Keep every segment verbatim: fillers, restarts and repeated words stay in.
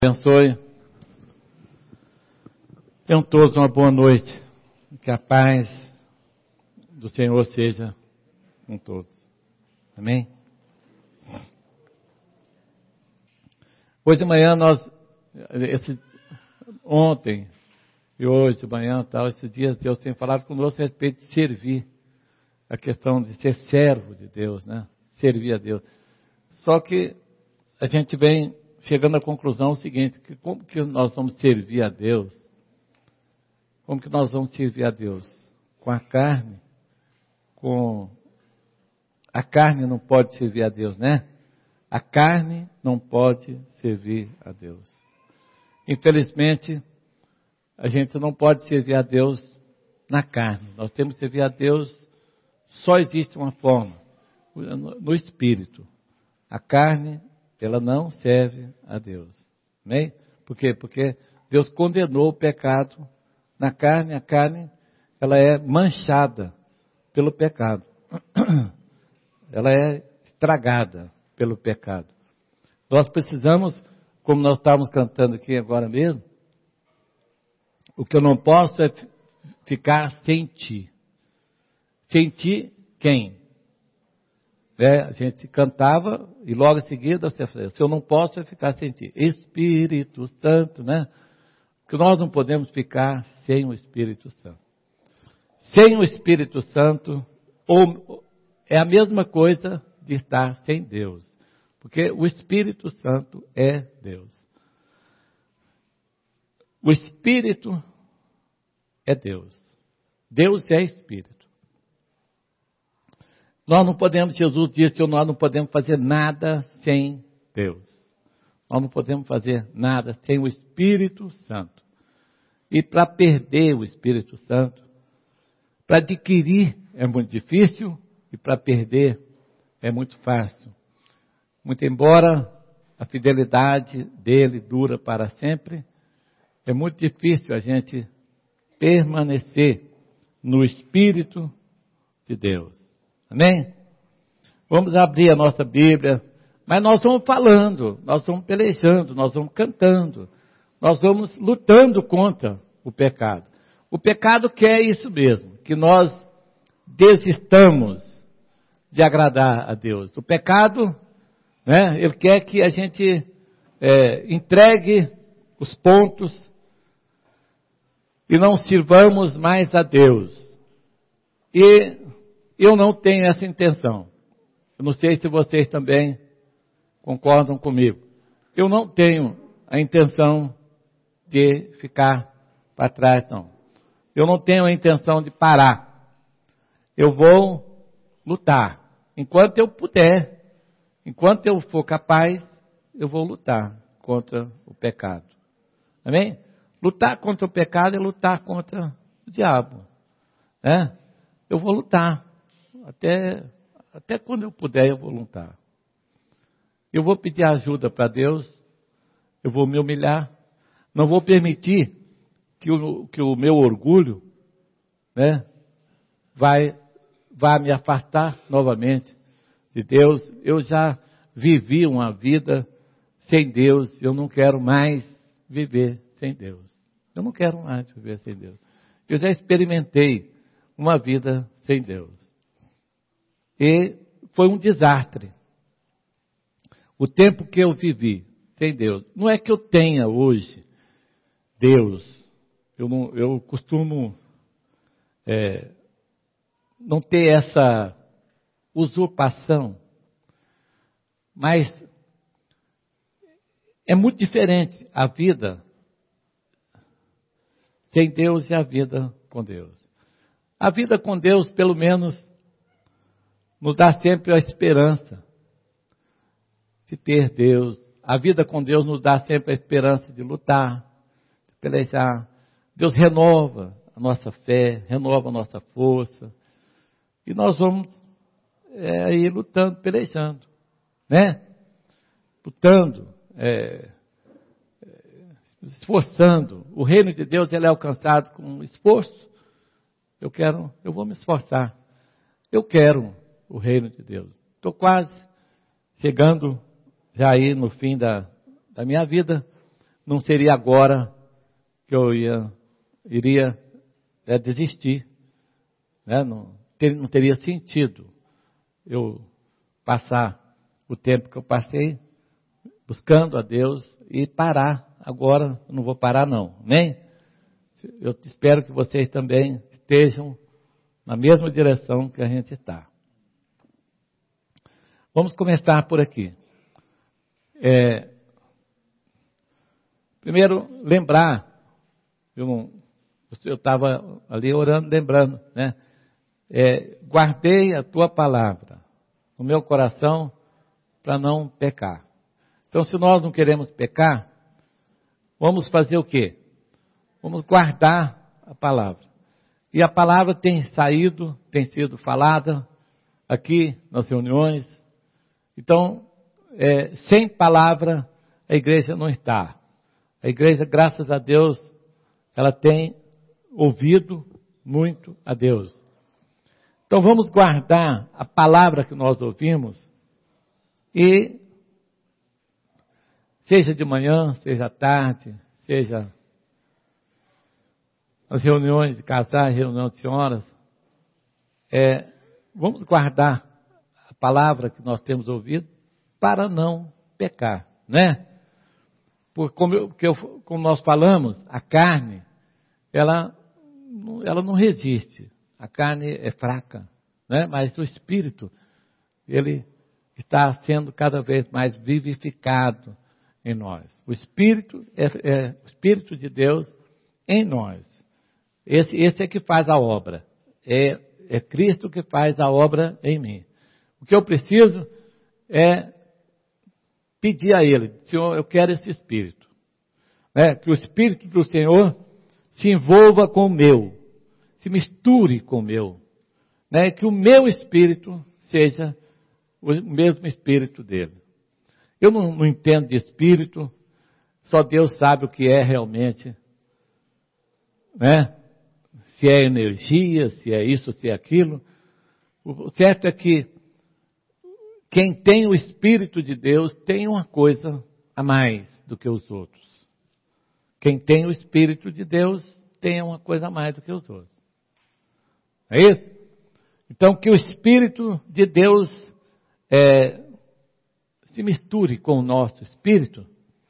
Abençoe. Tenham todos uma boa noite. Que a paz do Senhor seja com todos. Amém? Hoje de manhã nós, esse, ontem e hoje de manhã, tal, esses dias, Deus tem falado conosco a respeito de servir. A questão de ser servo de Deus, né? Servir a Deus. Só que a gente vem chegando à conclusão seguinte, que como que nós vamos servir a Deus? Como que nós vamos servir a Deus? Com a carne? Com... A carne não pode servir a Deus, né? A carne não pode servir a Deus. Infelizmente, a gente não pode servir a Deus na carne. Nós temos que servir a Deus, só existe uma forma, no Espírito. A carne, ela não serve a Deus. Amém? Por quê? Porque Deus condenou o pecado na carne. A carne, ela é manchada pelo pecado. Ela é estragada pelo pecado. Nós precisamos, como nós estávamos cantando aqui agora mesmo, o que eu não posso é ficar sem ti. Sem ti, quem? É, a gente cantava e logo em seguida você falou, se eu não posso é ficar sem ti. Espírito Santo, né? Que nós não podemos ficar sem o Espírito Santo. Sem o Espírito Santo, ou, é a mesma coisa de estar sem Deus. Porque o Espírito Santo é Deus. O Espírito é Deus. Deus é Espírito. Nós não podemos, Jesus disse, nós não podemos fazer nada sem Deus. Nós não podemos fazer nada sem o Espírito Santo. E para perder o Espírito Santo, para adquirir é muito difícil e para perder é muito fácil. Muito embora a fidelidade dele dura para sempre, é muito difícil a gente permanecer no Espírito de Deus. Amém? Vamos abrir a nossa Bíblia, mas nós vamos falando, nós vamos pelejando, nós vamos cantando, nós vamos lutando contra o pecado. O pecado quer isso mesmo, que nós desistamos de agradar a Deus. O pecado, né, ele quer que a gente é, entregue os pontos e não sirvamos mais a Deus. E eu não tenho essa intenção. Eu não sei se vocês também concordam comigo. Eu não tenho a intenção de ficar para trás, não. Eu não tenho a intenção de parar. Eu vou lutar. Enquanto eu puder, enquanto eu for capaz, eu vou lutar contra o pecado. Amém? Lutar contra o pecado é lutar contra o diabo. Né? Eu vou lutar. Até, até quando eu puder, eu vou lutar. Eu vou pedir ajuda para Deus. Eu vou me humilhar. Não vou permitir que o, que o meu orgulho, né, vai, vai me afastar novamente de Deus. Eu já vivi uma vida sem Deus. Eu não quero mais viver sem Deus. Eu não quero mais viver sem Deus. Eu já experimentei uma vida sem Deus. E foi um desastre. O tempo que eu vivi sem Deus. Não é que eu tenha hoje Deus. Eu, não, eu costumo é, não ter essa usurpação. Mas é muito diferente a vida sem Deus e a vida com Deus. A vida com Deus, pelo menos, nos dá sempre a esperança de ter Deus. A vida com Deus nos dá sempre a esperança de lutar, de pelejar. Deus renova a nossa fé, renova a nossa força. E nós vamos é, aí lutando, pelejando. Né? Lutando, é, esforçando. O reino de Deus ele é alcançado com esforço. Eu quero, eu vou me esforçar. Eu quero o reino de Deus. Estou quase chegando já aí no fim da, da minha vida, não seria agora que eu ia, iria é, desistir. Né? Não, ter, não teria sentido eu passar o tempo que eu passei buscando a Deus e parar. Agora eu não vou parar não, amém? Eu espero que vocês também estejam na mesma direção que a gente está. Vamos começar por aqui. É, primeiro, lembrar, eu estava ali orando, lembrando, né? É, guardei a tua palavra no meu coração para não pecar. Então, se nós não queremos pecar, vamos fazer o quê? Vamos guardar a palavra. E a palavra tem saído, tem sido falada aqui nas reuniões. Então, é, sem palavra, a igreja não está. A igreja, graças a Deus, ela tem ouvido muito a Deus. Então, vamos guardar a palavra que nós ouvimos e, seja de manhã, seja à tarde, seja nas reuniões de casais, reunião de senhoras, é, vamos guardar a palavra que nós temos ouvido para não pecar, né? Porque como, eu, porque eu, como nós falamos, a carne, ela, ela não resiste. A carne é fraca, né? Mas o espírito, ele está sendo cada vez mais vivificado em nós. O espírito é, é o espírito de Deus em nós. Esse, esse é que faz a obra. É, é Cristo que faz a obra em mim. O que eu preciso é pedir a Ele, Senhor, eu quero esse Espírito. Né? Que o Espírito do Senhor se envolva com o meu, se misture com o meu. Né? Que o meu Espírito seja o mesmo Espírito dele. Eu não, não entendo de Espírito, só Deus sabe o que é realmente. Né? Se é energia, se é isso, se é aquilo. O certo é que quem tem o Espírito de Deus tem uma coisa a mais do que os outros. Quem tem o Espírito de Deus tem uma coisa a mais do que os outros. É isso? Então, que o Espírito de Deus é, se misture com o nosso Espírito,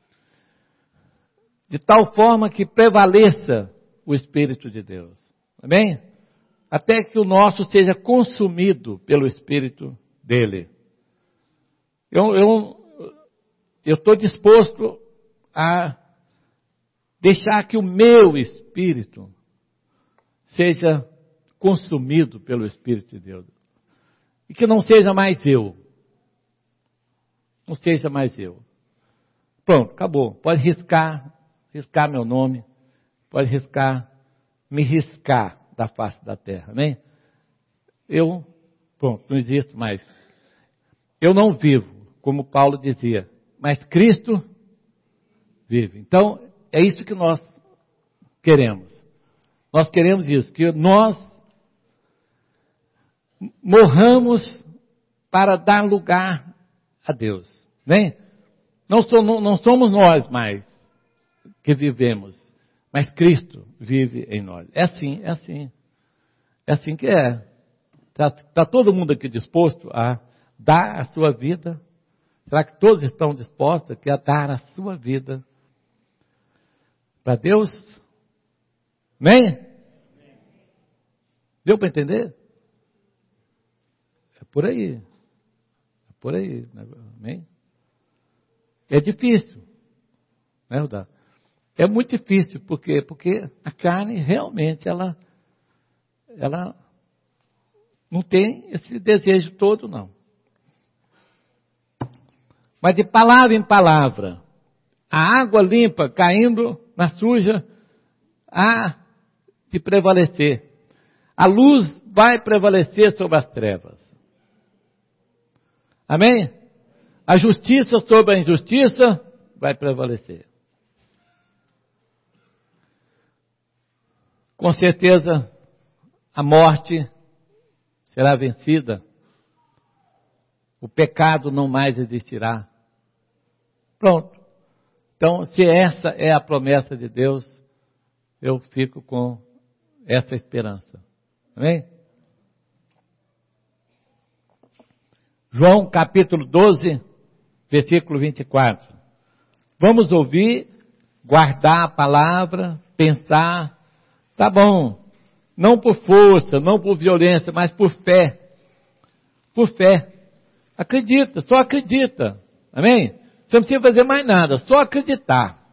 de tal forma que prevaleça o Espírito de Deus. Amém? Até que o nosso seja consumido pelo Espírito dele. Eu eu eu estou disposto a deixar que o meu espírito seja consumido pelo Espírito de Deus. E que não seja mais eu. Não seja mais eu. Pronto, acabou. Pode riscar, riscar meu nome. Pode riscar, me riscar da face da terra. Amém? Eu, pronto, não existo mais. Eu não vivo. Como Paulo dizia, mas Cristo vive. Então, é isso que nós queremos. Nós queremos isso, que nós morramos para dar lugar a Deus. Né? Não somos, não somos nós mais que vivemos, mas Cristo vive em nós. É assim, é assim. É assim que é. Está tá todo mundo aqui disposto a dar a sua vida? Será que todos estão dispostos a dar a sua vida para Deus? Amém? Deu para entender? É por aí. É por aí. Amém? É difícil. Né, Rudá? É muito difícil. Por quê? Porque a carne realmente ela, ela não tem esse desejo todo, não. Mas de palavra em palavra, a água limpa caindo na suja, há de prevalecer. A luz vai prevalecer sobre as trevas. Amém? A justiça sobre a injustiça vai prevalecer. Com certeza, a morte será vencida. O pecado não mais existirá. Pronto. Então, se essa é a promessa de Deus, eu fico com essa esperança. Amém? João capítulo doze, versículo vinte e quatro. Vamos ouvir, guardar a palavra, pensar. Tá bom, não por força, não por violência, mas por fé. Por fé. Acredita, só acredita. Amém? Você não precisa fazer mais nada, só acreditar.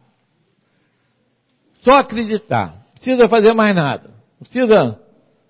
Só acreditar. Não precisa fazer mais nada. Não precisa.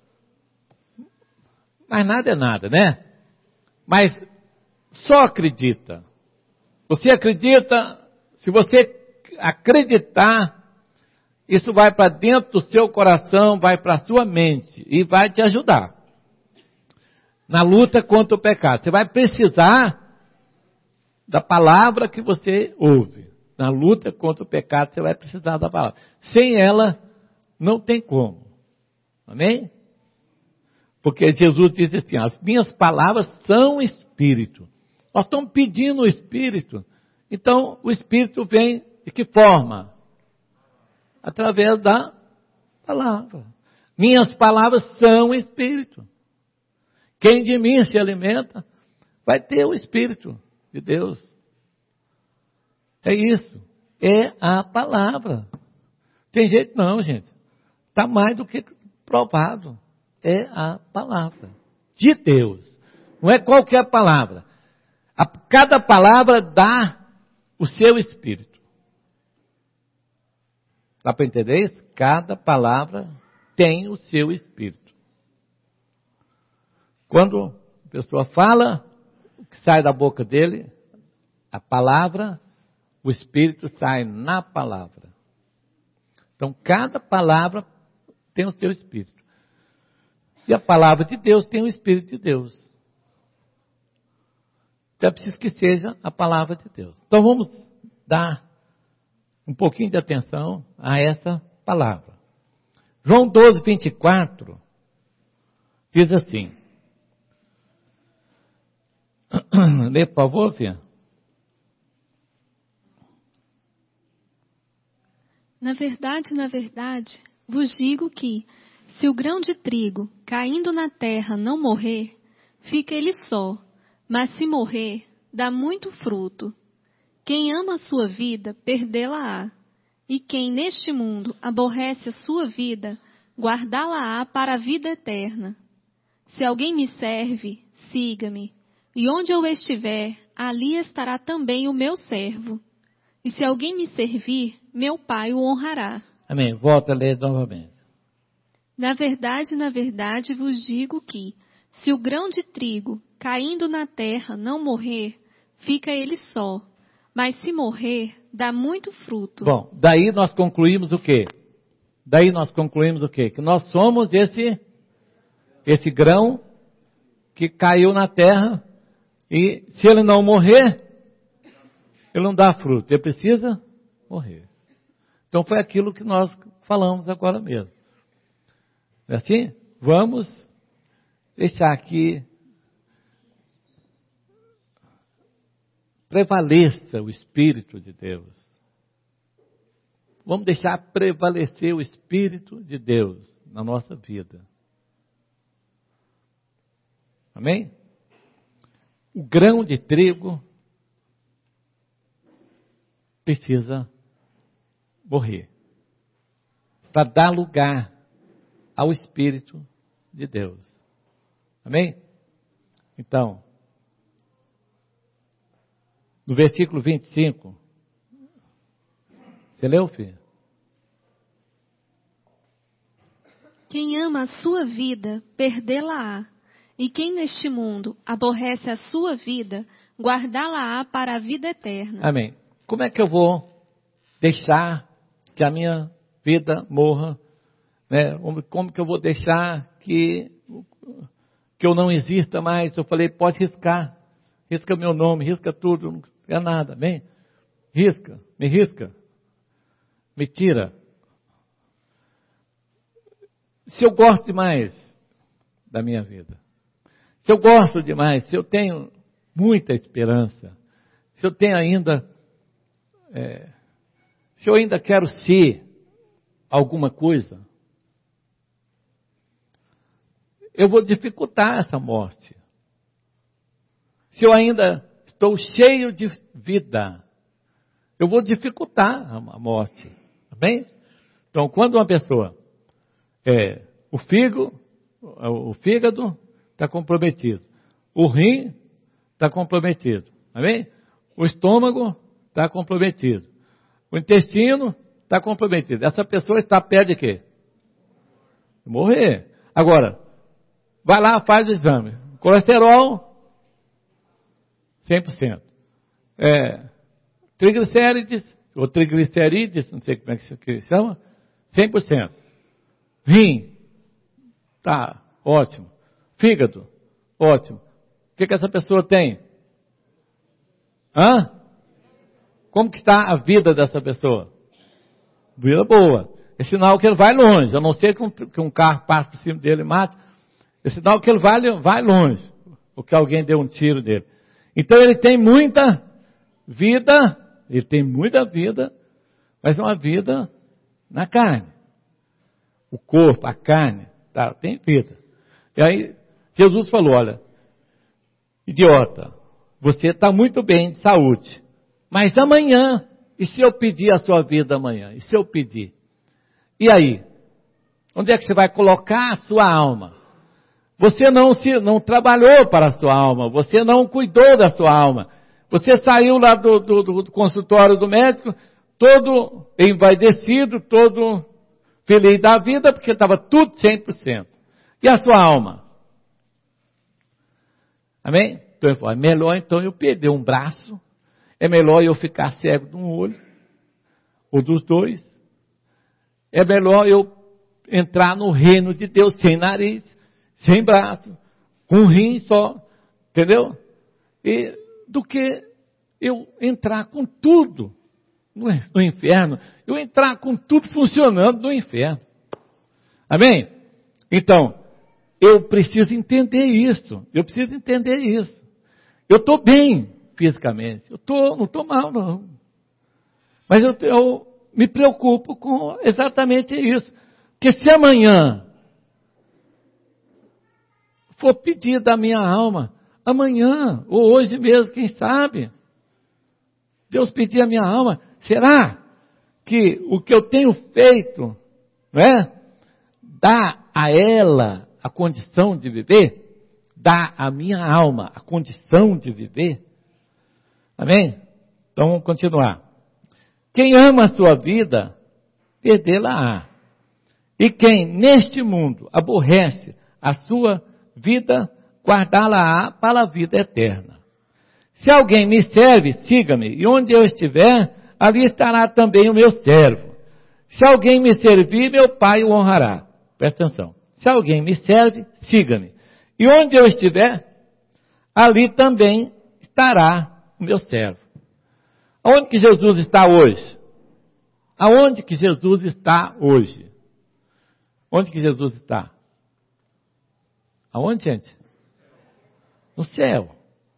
Mais nada é nada, né? Mas só acredita. Você acredita, se você acreditar, isso vai para dentro do seu coração, vai para a sua mente e vai te ajudar na luta contra o pecado. Você vai precisar da palavra que você ouve. Na luta contra o pecado, você vai precisar da palavra. Sem ela, não tem como. Amém? Porque Jesus disse assim, as minhas palavras são Espírito. Nós estamos pedindo o Espírito. Então, o Espírito vem de que forma? Através da palavra. Minhas palavras são Espírito. Quem de mim se alimenta, vai ter o Espírito de Deus. É isso. É a palavra. Tem jeito não, gente. Está mais do que provado. É a palavra de Deus. Não é qualquer palavra. A, cada palavra dá o seu Espírito. Dá para entender isso? Cada palavra tem o seu Espírito. Quando a pessoa fala, o que sai da boca dele, a palavra, o Espírito sai na palavra. Então, cada palavra tem o seu Espírito. E a palavra de Deus tem o Espírito de Deus. Então, é preciso que seja a palavra de Deus. Então, vamos dar um pouquinho de atenção a essa palavra. João doze, vinte e quatro, diz assim. Lê, por favor, filha. Na verdade, na verdade, vos digo que, se o grão de trigo, caindo na terra, não morrer, fica ele só, mas se morrer, dá muito fruto. Quem ama a sua vida, perdê-la-á. E quem neste mundo aborrece a sua vida, guardá-la-á para a vida eterna. Se alguém me serve, siga-me. E onde eu estiver, ali estará também o meu servo. E se alguém me servir, meu Pai o honrará. Amém. Volta a ler novamente. Na verdade, na verdade, vos digo que, se o grão de trigo, caindo na terra, não morrer, fica ele só. Mas se morrer, dá muito fruto. Bom, daí nós concluímos o quê? Daí nós concluímos o quê? Que nós somos esse, esse grão que caiu na terra e se ele não morrer, ele não dá fruto. Ele precisa morrer. Então foi aquilo que nós falamos agora mesmo. É assim? Vamos deixar aqui prevaleça o Espírito de Deus. Vamos deixar prevalecer o Espírito de Deus na nossa vida. Amém? O grão de trigo precisa morrer para dar lugar ao Espírito de Deus. Amém? Então, no versículo vinte e cinco, você leu, filho? Quem ama a sua vida, perdê-la-á. E quem neste mundo aborrece a sua vida, guardá-la-á para a vida eterna. Amém. Como é que eu vou deixar que a minha vida morra? Né? Como que eu vou deixar que, que eu não exista mais? Eu falei, pode riscar. Risca meu nome, risca tudo, não é nada. Amém? Risca, me risca. Me tira. Se eu gosto demais da minha vida, se eu gosto demais, se eu tenho muita esperança, se eu tenho ainda é, se eu ainda quero ser alguma coisa, eu vou dificultar essa morte. Se eu ainda estou cheio de vida, eu vou dificultar a morte. Tá bem? Então, quando uma pessoa, é, o fígado, o fígado está comprometido, o rim está comprometido, tá bem? O estômago está comprometido, o intestino está comprometido. Essa pessoa está perto de quê? Morrer. Agora, vai lá, faz o exame. Colesterol, cem por cento. É, triglicérides, ou triglicerídeos, não sei como é que se chama, cem por cento. Rim, tá, ótimo. Fígado, ótimo. O que que essa pessoa tem? Hã? Como que está a vida dessa pessoa? Vida boa. É sinal que ele vai longe, a não ser que um, que um carro passe por cima dele e mate. É sinal que ele vai, vai longe, ou que alguém deu um tiro dele. Então ele tem muita vida, ele tem muita vida, mas é uma vida na carne. O corpo, a carne, tá, tem vida. E aí Jesus falou, olha, idiota, você está muito bem de saúde, mas amanhã, e se eu pedir a sua vida amanhã? E se eu pedir? E aí? Onde é que você vai colocar a sua alma? Você não, se, não trabalhou para a sua alma, você não cuidou da sua alma. Você saiu lá do, do, do consultório do médico, todo envaidecido, todo feliz da vida, porque estava tudo cem por cento. E a sua alma? Amém? Então ele falou, é melhor então eu perder um braço, é melhor eu ficar cego de um olho, ou dos dois, é melhor eu entrar no reino de Deus sem nariz, sem braço, com um rim só, entendeu? E do que eu entrar com tudo no, no inferno, eu entrar com tudo funcionando no inferno. Amém? Então, eu preciso entender isso, eu preciso entender isso. Eu estou bem fisicamente, eu tô, não estou mal não, mas eu, eu me preocupo com exatamente isso, porque se amanhã for pedir da minha alma, amanhã, ou hoje mesmo, quem sabe, Deus pedir a minha alma, será que o que eu tenho feito, não é, dá a ela a condição de viver? Dá à minha alma a condição de viver? Amém? Então vamos continuar. Quem ama a sua vida, perdê-la-á. E quem neste mundo aborrece a sua vida, guardá-la-á para a vida eterna. Se alguém me serve, siga-me, e onde eu estiver, ali estará também o meu servo. Se alguém me servir, meu Pai o honrará. Presta atenção. Se alguém me serve, siga-me. E onde eu estiver, ali também estará o meu servo. Aonde que Jesus está hoje? Aonde que Jesus está hoje? Onde que Jesus está? Aonde, gente? No céu.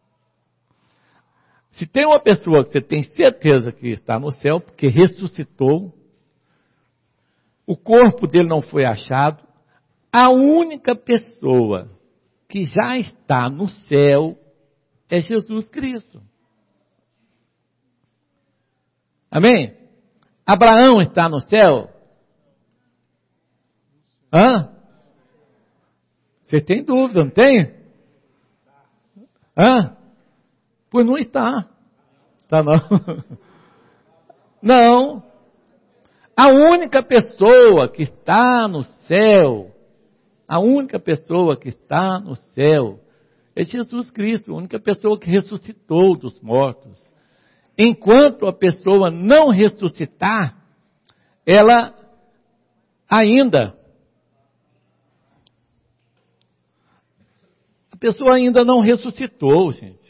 Se tem uma pessoa que você tem certeza que está no céu, porque ressuscitou, o corpo dele não foi achado, a única pessoa que já está no céu é Jesus Cristo. Amém? Abraão está no céu? Hã? Você tem dúvida, não tem? Hã? Pois não está. Está não. Não. A única pessoa que está no céu, a única pessoa que está no céu é Jesus Cristo, a única pessoa que ressuscitou dos mortos. Enquanto a pessoa não ressuscitar, ela ainda, a pessoa ainda não ressuscitou, gente.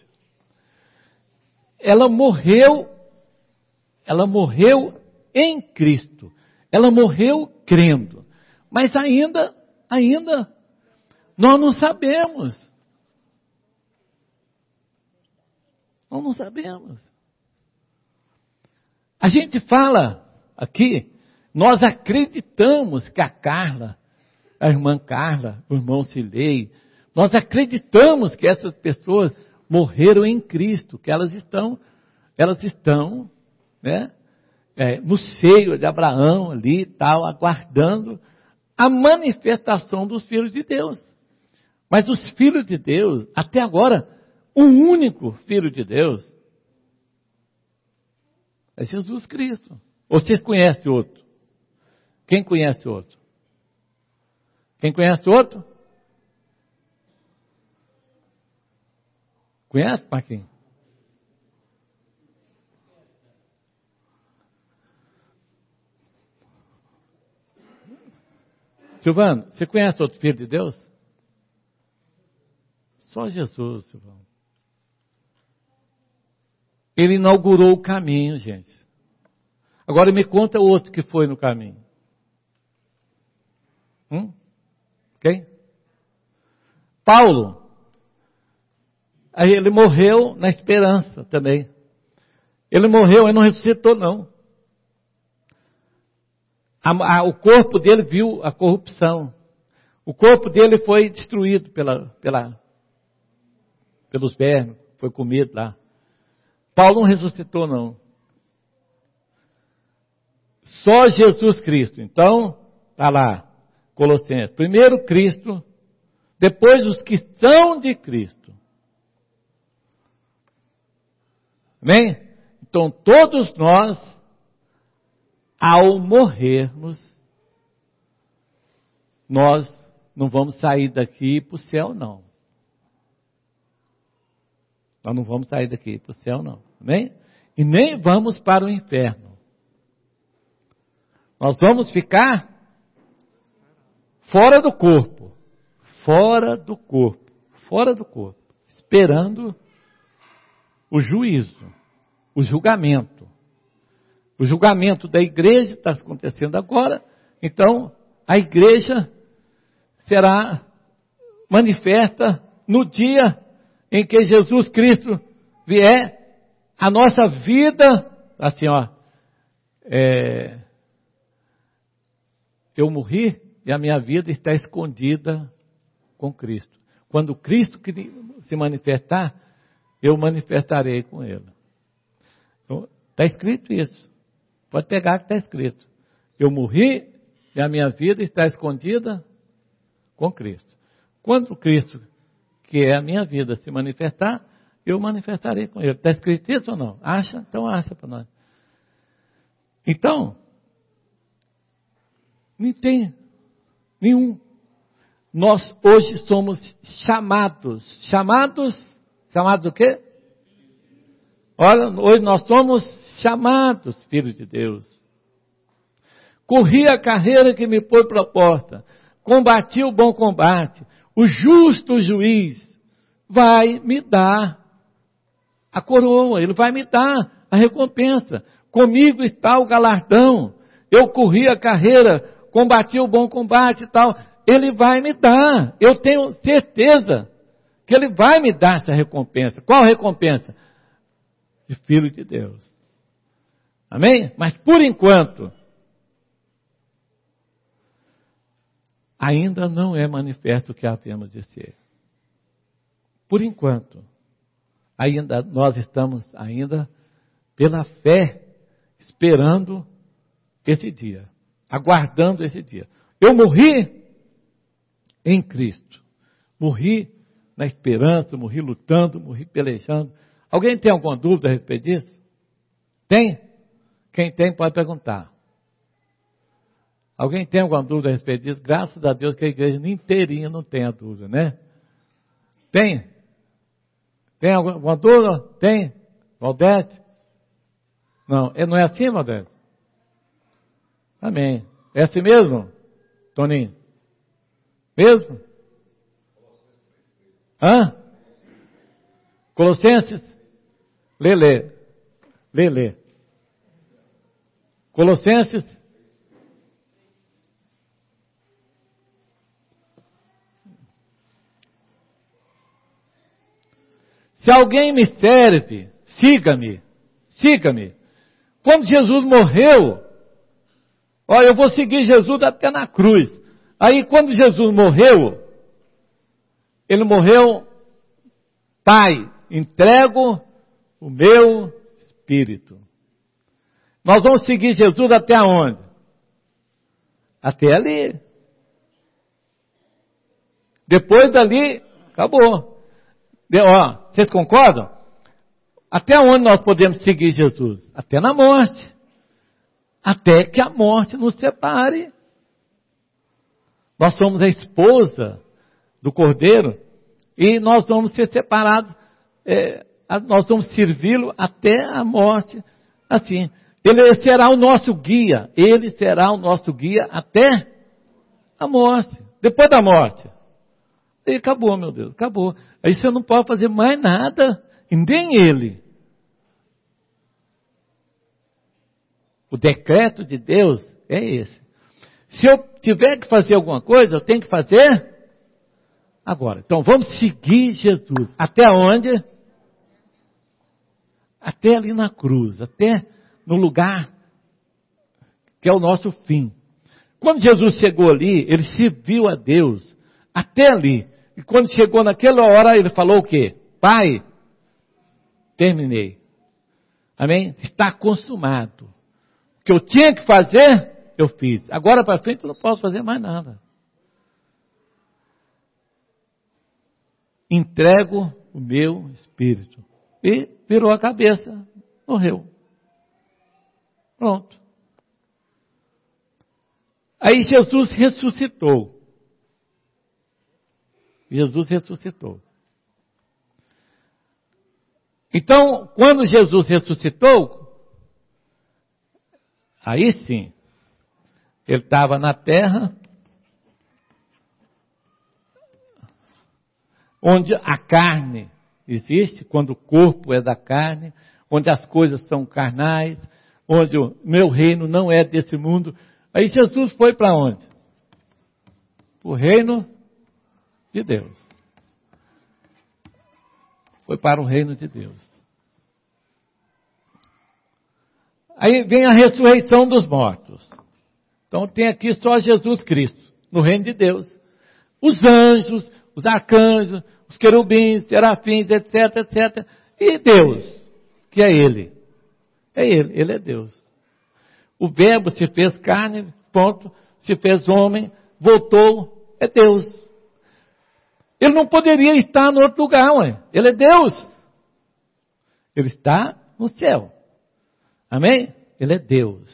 Ela morreu, ela morreu em Cristo. Ela morreu crendo. Mas ainda, ainda, nós não sabemos. Nós não sabemos. A gente fala aqui, nós acreditamos que a Carla, a irmã Carla, o irmão Silei, nós acreditamos que essas pessoas morreram em Cristo, que elas estão, elas estão, né, é, no seio de Abraão ali e tal, aguardando a manifestação dos filhos de Deus. Mas os filhos de Deus, até agora, o único filho de Deus é Jesus Cristo. Ou vocês conhecem outro? Quem conhece outro? Quem conhece outro? Conhece, Marquinhos? Silvano, você conhece outro filho de Deus? Só Jesus, Silvano. Ele inaugurou o caminho, gente. Agora me conta o outro que foi no caminho. Hum? Quem? Paulo. Aí ele morreu na esperança também. Ele morreu e não ressuscitou, não. A, a, o corpo dele viu a corrupção. O corpo dele foi destruído pela, pela, pelos vermes, foi comido lá. Paulo não ressuscitou, não. Só Jesus Cristo. Então, está lá, Colossenses. Primeiro Cristo, depois os que são de Cristo. Amém? Então, todos nós, ao morrermos, nós não vamos sair daqui para o céu, não. Nós não vamos sair daqui para o céu, não. Amém? E nem vamos para o inferno. Nós vamos ficar fora do corpo. Fora do corpo. Fora do corpo. Esperando o juízo. O julgamento. O julgamento da igreja está acontecendo agora. Então, a igreja será manifesta no dia em que Jesus Cristo vier, a nossa vida, assim ó, é, eu morri e a minha vida está escondida com Cristo. Quando Cristo se manifestar, eu manifestarei com Ele. Então, está escrito isso. Pode pegar que está escrito. Eu morri e a minha vida está escondida com Cristo. Quando Cristo, que é a minha vida, se manifestar, eu manifestarei com Ele. Está escrito isso ou não? Acha? Então acha para nós. Então, não tem nenhum. Nós hoje somos chamados. Chamados? Chamados o quê? Olha, hoje nós somos chamados, filhos de Deus. Corri a carreira que me foi proposta. Combati o bom combate. O justo juiz vai me dar a coroa. Ele vai me dar a recompensa. Comigo está o galardão. Eu corri a carreira, combati o bom combate e tal. Ele vai me dar. Eu tenho certeza que Ele vai me dar essa recompensa. Qual recompensa? De filho de Deus. Amém? Mas por enquanto, ainda não é manifesto o que havemos de ser. Por enquanto, ainda nós estamos ainda pela fé esperando esse dia, aguardando esse dia. Eu morri em Cristo. Morri na esperança, morri lutando, morri pelejando. Alguém tem alguma dúvida a respeito disso? Tem? Quem tem pode perguntar. Alguém tem alguma dúvida a respeito disso? Graças a Deus que a igreja inteirinha não tem a dúvida, né? Tem? Tem alguma dúvida? Tem? Valdete? Não, não é assim, Valdete? Amém. É assim mesmo, Toninho? Mesmo? Hã? Colossenses? Lê, lê. Lê, lê. Colossenses? Se alguém me serve, siga-me. Siga-me. Quando Jesus morreu, Olha, eu vou seguir Jesus até na cruz. Aí quando Jesus morreu, ele morreu, Pai, entrego o meu espírito. Nós vamos seguir Jesus até onde? Até ali. Depois dali, acabou. De, ó, vocês concordam? Até onde nós podemos seguir Jesus? Até na morte. Até que a morte nos separe. Nós somos a esposa do Cordeiro e nós vamos ser separados, é, nós vamos servi-lo até a morte. Assim, ele será o nosso guia, ele será o nosso guia até a morte. Depois da morte, e acabou, meu Deus, acabou. Aí você não pode fazer mais nada, e nem ele. O decreto de Deus é esse. Se eu tiver que fazer alguma coisa, eu tenho que fazer agora. Então vamos seguir Jesus. Até onde? Até ali na cruz, até no lugar que é o nosso fim. Quando Jesus chegou ali, ele serviu a Deus até ali. E quando chegou naquela hora, ele falou o quê? Pai, terminei. Amém? Está consumado. O que eu tinha que fazer, eu fiz. Agora para frente eu não posso fazer mais nada. Entrego o meu espírito. E virou a cabeça, morreu. Pronto. Aí Jesus ressuscitou. Jesus ressuscitou. Então, quando Jesus ressuscitou, aí sim, ele estava na terra, onde a carne existe, quando o corpo é da carne, onde as coisas são carnais, onde o meu reino não é desse mundo. Aí Jesus foi para onde? O reino de Deus. Foi para o reino de Deus. Aí vem a ressurreição dos mortos. Então tem aqui só Jesus Cristo, no reino de Deus. Os anjos, os arcanjos, os querubins, serafins, etc, etcétera. E Deus, que é Ele. É Ele, Ele é Deus. O verbo se fez carne, ponto, se fez homem, voltou, é Deus. Ele não poderia estar em outro lugar, ué. Ele é Deus. Ele está no céu. Amém? Ele é Deus.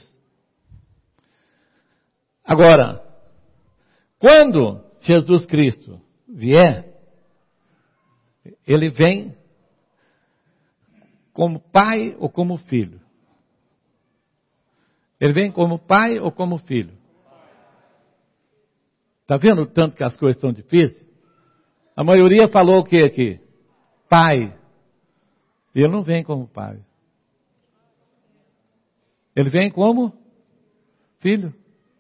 Agora, quando Jesus Cristo vier, ele vem como pai ou como filho? Ele vem como pai ou como filho? Está vendo o tanto que as coisas estão difíceis? A maioria falou o que aqui? Pai. Ele não vem como pai. Ele vem como filho.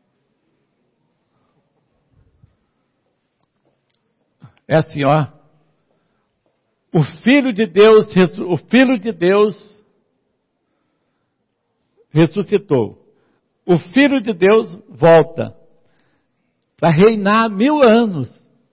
É assim, ó. O Filho de Deus, o Filho de Deus ressuscitou. O Filho de Deus volta para reinar mil anos.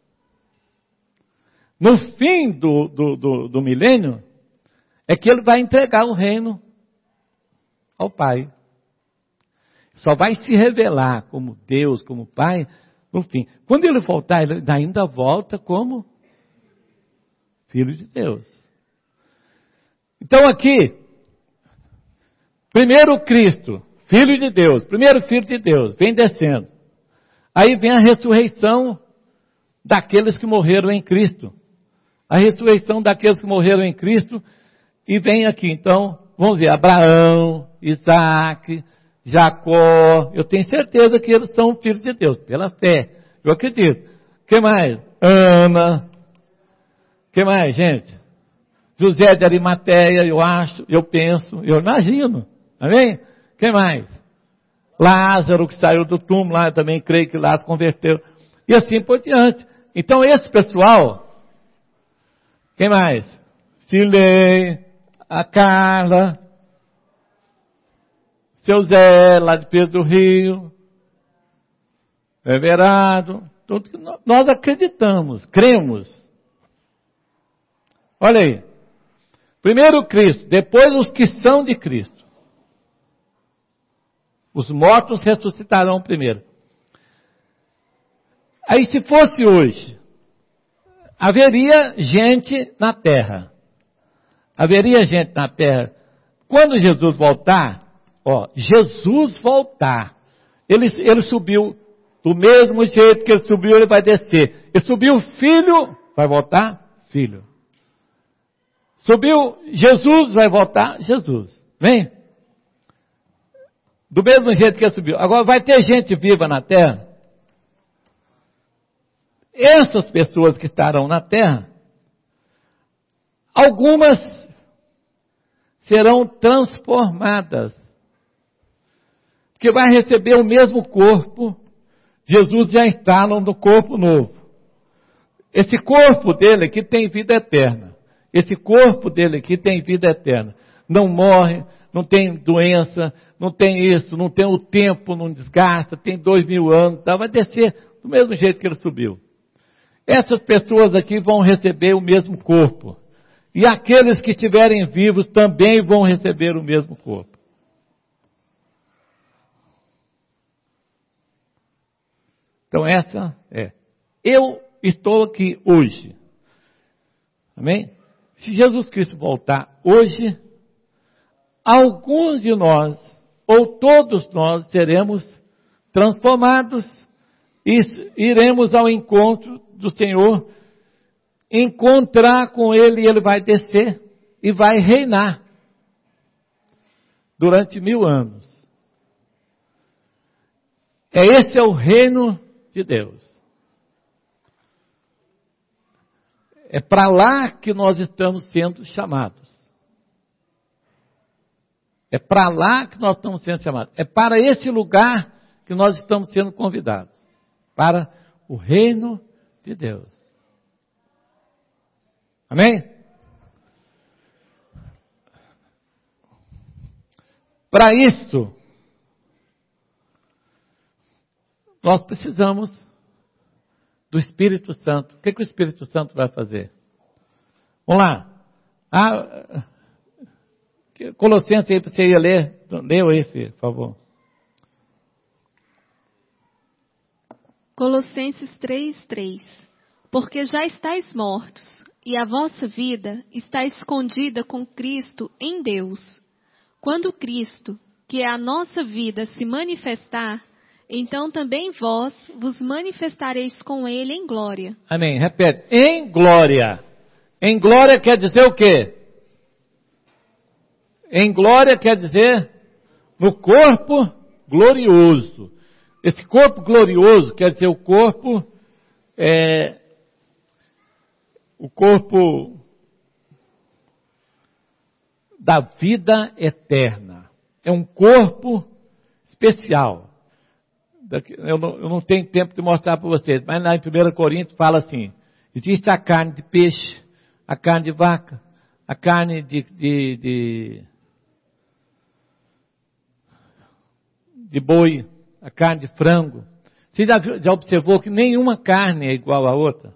No fim do, do, do, do milênio, é que ele vai entregar o reino ao Pai. Só vai se revelar como Deus, como Pai, no fim. Quando ele voltar, ele ainda volta como Filho de Deus. Então aqui, primeiro Cristo, Filho de Deus, primeiro Filho de Deus, vem descendo. Aí vem a ressurreição daqueles que morreram em Cristo. A ressurreição daqueles que morreram em Cristo. E vem aqui, então, vamos ver, Abraão, Isaac, Jacó. Eu tenho certeza que eles são filhos de Deus, pela fé. Eu acredito. O que mais? Ana. O que mais, gente? José de Arimateia, eu acho, eu penso, eu imagino. Amém? O que mais? Lázaro, que saiu do túmulo lá, eu também creio que Lázaro converteu. E assim por diante. Então, esse pessoal... Quem mais? Silei, a Carla, seu Zé, lá de Pedro do Rio, Everardo, tudo que nós acreditamos, cremos. Olha aí. Primeiro Cristo, depois os que são de Cristo. Os mortos ressuscitarão primeiro. Aí se fosse hoje, haveria gente na terra. Haveria gente na terra. Quando Jesus voltar, ó, Jesus voltar, ele, ele subiu do mesmo jeito que ele subiu, ele vai descer. Ele subiu, filho, vai voltar? Filho. Subiu, Jesus vai voltar? Jesus. Vem? Do mesmo jeito que ele subiu. Agora vai ter gente viva na terra? Essas pessoas que estarão na terra, algumas serão transformadas. Porque vai receber o mesmo corpo. Jesus já está no corpo novo. Esse corpo dele aqui tem vida eterna. Esse corpo dele aqui tem vida eterna. Não morre, não tem doença, não tem isso, não tem o tempo, não desgasta, tem dois mil anos, tá? Vai descer do mesmo jeito que ele subiu. Essas pessoas aqui vão receber o mesmo corpo. E aqueles que estiverem vivos também vão receber o mesmo corpo. Então essa é. Eu estou aqui hoje. Amém? Se Jesus Cristo voltar hoje, alguns de nós, ou todos nós, seremos transformados e iremos ao encontro do Senhor, encontrar com Ele e Ele vai descer e vai reinar durante mil anos. É, esse é o reino de Deus. É para lá que nós estamos sendo chamados. É para lá que nós estamos sendo chamados. É para esse lugar que nós estamos sendo convidados. Para o reino de Deus. Amém? Para isso, nós precisamos do Espírito Santo. O que, que o Espírito Santo vai fazer? Vamos lá. Ah, Colossenses aí, você ia ler. Leu aí, filho, por favor. Colossenses três, três. Porque já estáis mortos, e a vossa vida está escondida com Cristo em Deus. Quando Cristo, que é a nossa vida, se manifestar, então também vós vos manifestareis com Ele em glória. Amém. Repete. Em glória. Em glória quer dizer o quê? Em glória quer dizer no corpo glorioso. Esse corpo glorioso quer dizer o corpo, é, o corpo da vida eterna. É um corpo especial. Eu não, eu não tenho tempo de mostrar para vocês, mas lá em primeira Coríntios fala assim, existe a carne de peixe, a carne de vaca, a carne de, de, de, de boi, a carne de frango. Você já, já observou que nenhuma carne é igual à outra?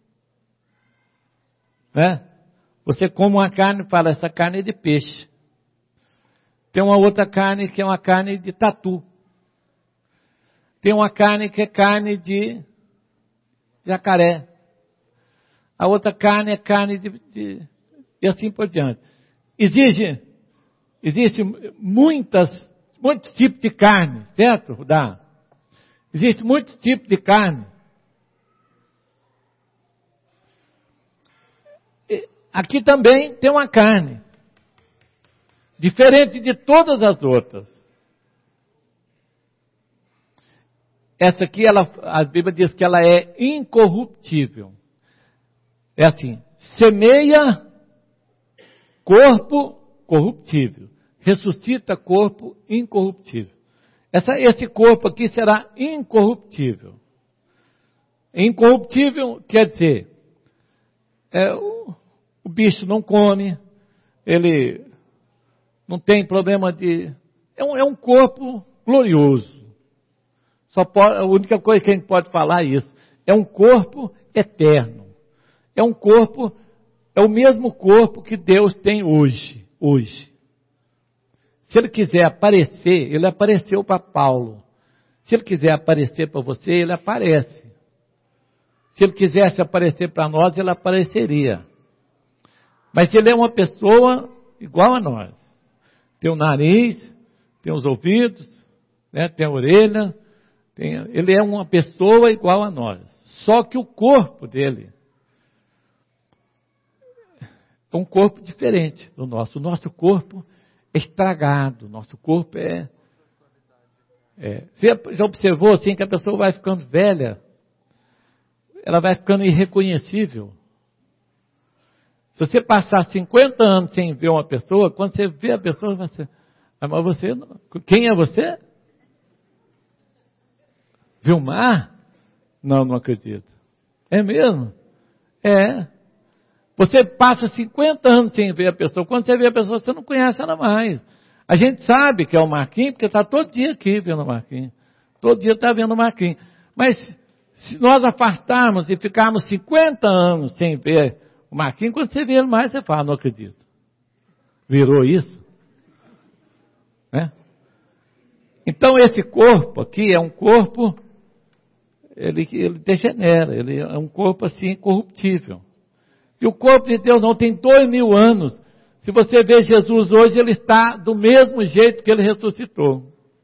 Né? Você come uma carne e fala, essa carne é de peixe. Tem uma outra carne que é uma carne de tatu. Tem uma carne que é carne de jacaré. A outra carne é carne de... de e assim por diante. Exige, existe muitas, muitos tipos de carne, certo, Rudá? Existe muitos tipos de carne. E aqui também tem uma carne. Diferente de todas as outras. Essa aqui, ela, a Bíblia diz que ela é incorruptível. É assim, semeia corpo corruptível, ressuscita corpo incorruptível. Essa, esse corpo aqui será incorruptível. Incorruptível quer dizer, é, o, o bicho não come, ele não tem problema de... É um, é um corpo glorioso. Só pode, a única coisa que a gente pode falar é isso. É um corpo eterno. É um corpo, é o mesmo corpo que Deus tem hoje. Hoje. Se Ele quiser aparecer, Ele apareceu para Paulo. Se Ele quiser aparecer para você, Ele aparece. Se Ele quisesse aparecer para nós, Ele apareceria. Mas Ele é uma pessoa igual a nós. Tem o nariz, tem os ouvidos, né, tem a orelha. Tem, ele é uma pessoa igual a nós. Só que o corpo dele é um corpo diferente do nosso. O nosso corpo é estragado. O nosso corpo é... é você já observou assim que a pessoa vai ficando velha? Ela vai ficando irreconhecível. Se você passar cinquenta anos sem ver uma pessoa, quando você vê a pessoa, você... Ah, mas você... Quem é você? Vilmar? Não, não acredito. É mesmo? É. Você passa cinquenta anos sem ver a pessoa. Quando você vê a pessoa, você não conhece ela mais. A gente sabe que é o Marquinhos, porque está todo dia aqui vendo o Marquinhos. Todo dia está vendo o Marquinhos. Mas se nós afastarmos e ficarmos cinquenta anos sem ver o Marquinhos, quando você vê ele mais, você fala, não acredito. Virou isso? Né? Então esse corpo aqui é um corpo... Ele, ele degenera, ele é um corpo assim incorruptível. E o corpo de Deus não tem dois mil anos. Se você vê Jesus hoje, ele está do mesmo jeito que ele ressuscitou.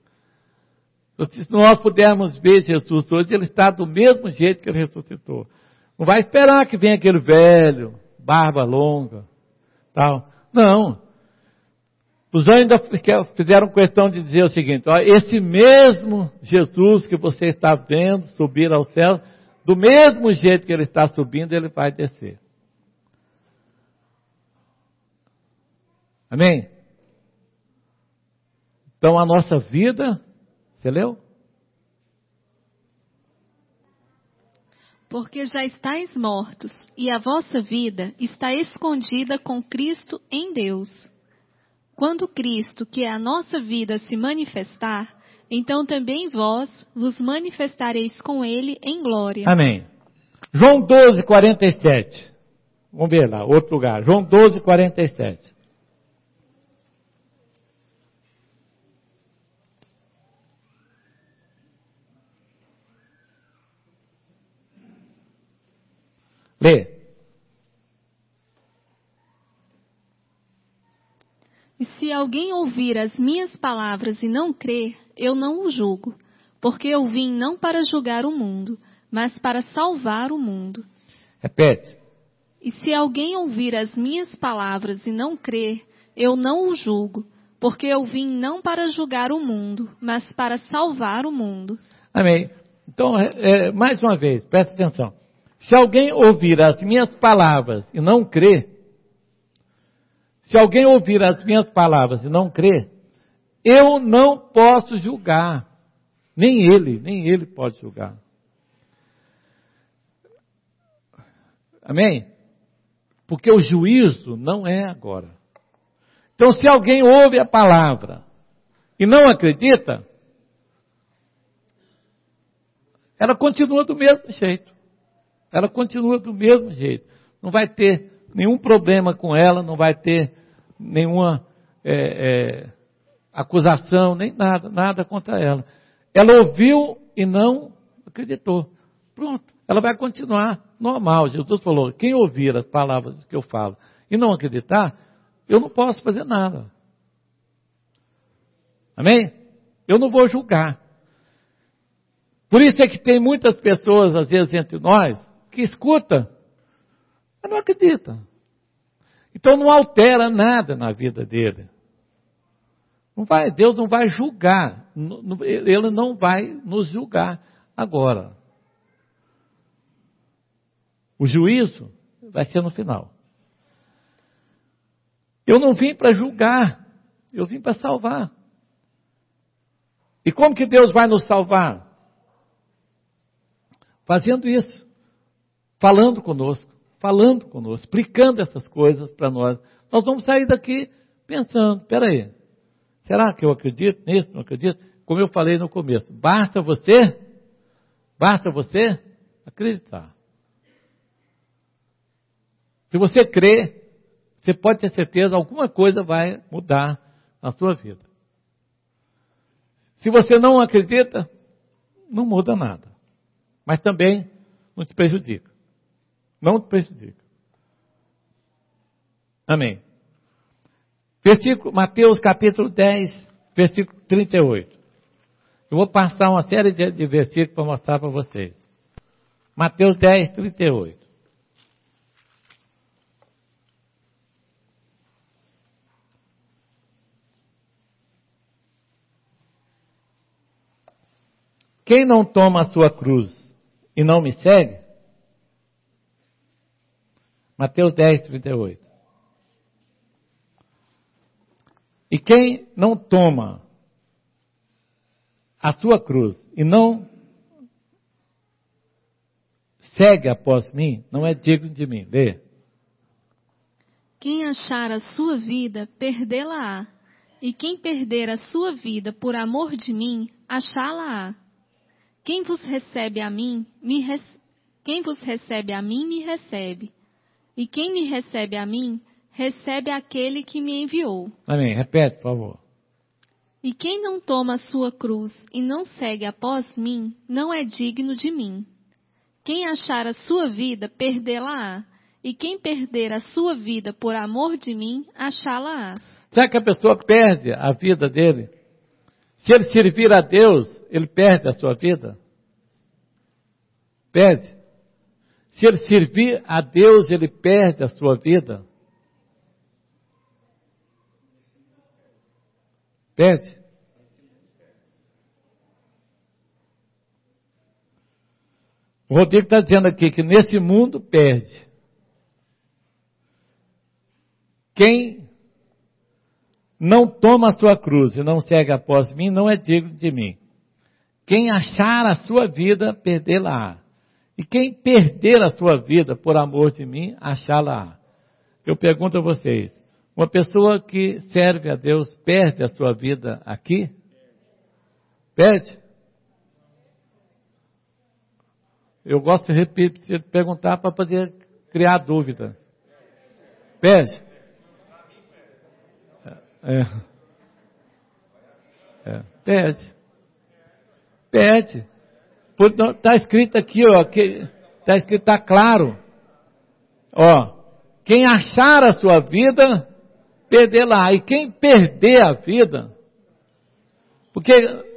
Se nós pudermos ver Jesus hoje, ele está do mesmo jeito que ele ressuscitou. Não vai esperar que venha aquele velho, barba longa, tal. Não. Os anjos ainda fizeram questão de dizer o seguinte, ó, esse mesmo Jesus que você está vendo subir ao céu, do mesmo jeito que ele está subindo, ele vai descer. Amém? Então a nossa vida, você leu? Porque já estáis mortos, e a vossa vida está escondida com Cristo em Deus. Quando Cristo, que é a nossa vida, se manifestar, então também vós vos manifestareis com Ele em glória. Amém. João doze, quarenta e sete. Vamos ver lá, outro lugar. João doze, quarenta e sete. Lê. E se alguém ouvir as minhas palavras e não crer, eu não o julgo, porque eu vim não para julgar o mundo, mas para salvar o mundo. Repete. E se alguém ouvir as minhas palavras e não crer, eu não o julgo, porque eu vim não para julgar o mundo, mas para salvar o mundo. Amém. Então, é, é, mais uma vez, presta atenção. Se alguém ouvir as minhas palavras e não crer, se alguém ouvir as minhas palavras e não crer, eu não posso julgar. Nem ele, nem ele pode julgar. Amém? Porque o juízo não é agora. Então, se alguém ouve a palavra e não acredita, ela continua do mesmo jeito. Ela continua do mesmo jeito. Não vai ter nenhum problema com ela, não vai ter nenhuma é, é, acusação, nem nada, nada contra ela. Ela ouviu e não acreditou. Pronto, ela vai continuar normal. Jesus falou, quem ouvir as palavras que eu falo e não acreditar, eu não posso fazer nada. Amém? Eu não vou julgar. Por isso é que tem muitas pessoas, às vezes, entre nós, que escuta, mas não acredita. Então não altera nada na vida dele. Não vai, Deus não vai julgar. Ele não vai nos julgar agora. O juízo vai ser no final. Eu não vim para julgar, eu vim para salvar. E como que Deus vai nos salvar? Fazendo isso. Falando conosco. Falando conosco, explicando essas coisas para nós. Nós vamos sair daqui pensando, espera aí, será que eu acredito nisso, não acredito? como eu falei no começo, basta você, basta você acreditar. Se você crê, você pode ter certeza, alguma coisa vai mudar na sua vida. Se você não acredita, não muda nada. Mas também não te prejudica. Não te prejudica. Amém. Versículo, Mateus capítulo dez, versículo trinta e oito. Eu vou passar uma série de, de versículos para mostrar para vocês. Mateus dez, trinta e oito. Quem não toma a sua cruz e não me segue? Mateus dez, trinta e oito. E quem não toma a sua cruz e não segue após mim, não é digno de mim. Lê. Quem achar a sua vida, perdê-la-á. E quem perder a sua vida por amor de mim, achá-la-á. Quem vos recebe a mim, me rec... quem vos recebe a mim, me recebe. E quem me recebe a mim, recebe aquele que me enviou. Amém. Repete, por favor. E quem não toma a sua cruz e não segue após mim, não é digno de mim. Quem achar a sua vida, perdê-la-á. E quem perder a sua vida por amor de mim, achá-la-á. Será que a pessoa perde a vida dele? Se ele servir a Deus, ele perde a sua vida? Perde. Se ele servir a Deus, ele perde a sua vida? Perde. O Rodrigo está dizendo aqui que nesse mundo perde. Quem não toma a sua cruz e não segue após mim, não é digno de mim. Quem achar a sua vida, perdê-la-á. E quem perder a sua vida por amor de mim, achá-la-á. Eu pergunto a vocês, uma pessoa que serve a Deus, perde a sua vida aqui? Perde? Eu gosto de repetir, perguntar para poder criar dúvida. Perde? É. É. Perde. Perde. Está escrito aqui, ó, está escrito, está claro. Ó, quem achar a sua vida, perdê-la. E quem perder a vida, porque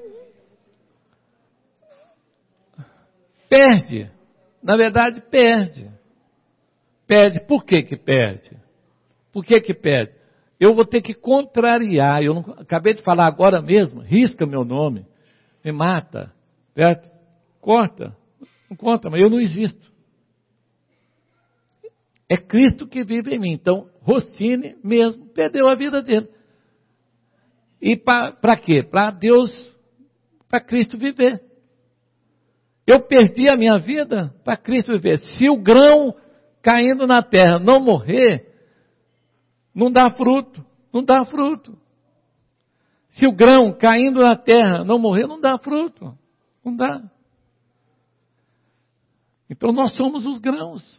perde, na verdade perde. Perde, por que que perde? Por que que perde? Eu vou ter que contrariar, eu não, acabei de falar agora mesmo, risca meu nome, me mata, certo? Corta, não conta, mas eu não existo. É Cristo que vive em mim, então Rossini mesmo perdeu a vida dele. E para quê? Para Deus, para Cristo viver. Eu perdi a minha vida para Cristo viver. Se o grão caindo na terra não morrer, não dá fruto, não dá fruto. Se o grão caindo na terra não morrer, não dá fruto, não dá. Então nós somos os grãos.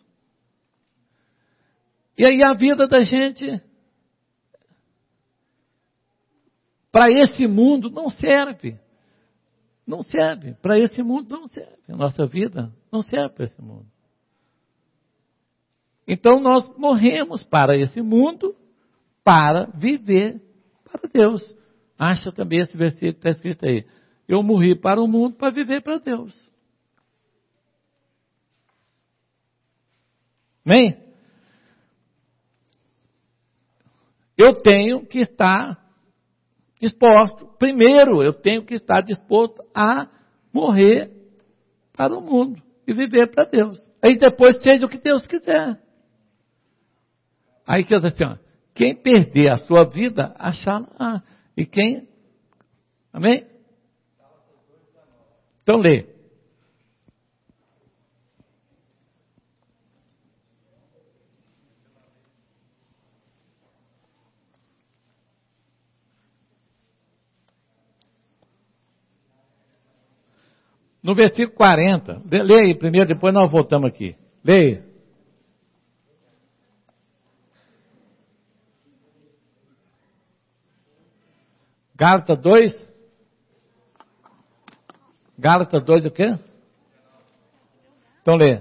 E aí a vida da gente, para esse mundo, não serve. Não serve. Para esse mundo não serve. A nossa vida não serve para esse mundo. Então nós morremos para esse mundo, para viver para Deus. Acha também esse versículo que está escrito aí. Eu morri para o mundo para viver para Deus. Amém? Eu tenho que estar disposto, primeiro eu tenho que estar disposto a morrer para o mundo e viver para Deus. Aí depois seja o que Deus quiser. Aí que eu digo assim, ó, quem perder a sua vida, achar, ah, e quem, amém? Então lê. no versículo quarenta. Leia aí primeiro, depois nós voltamos aqui. Leia. Gálatas dois. Gálatas dois o quê? Então lê.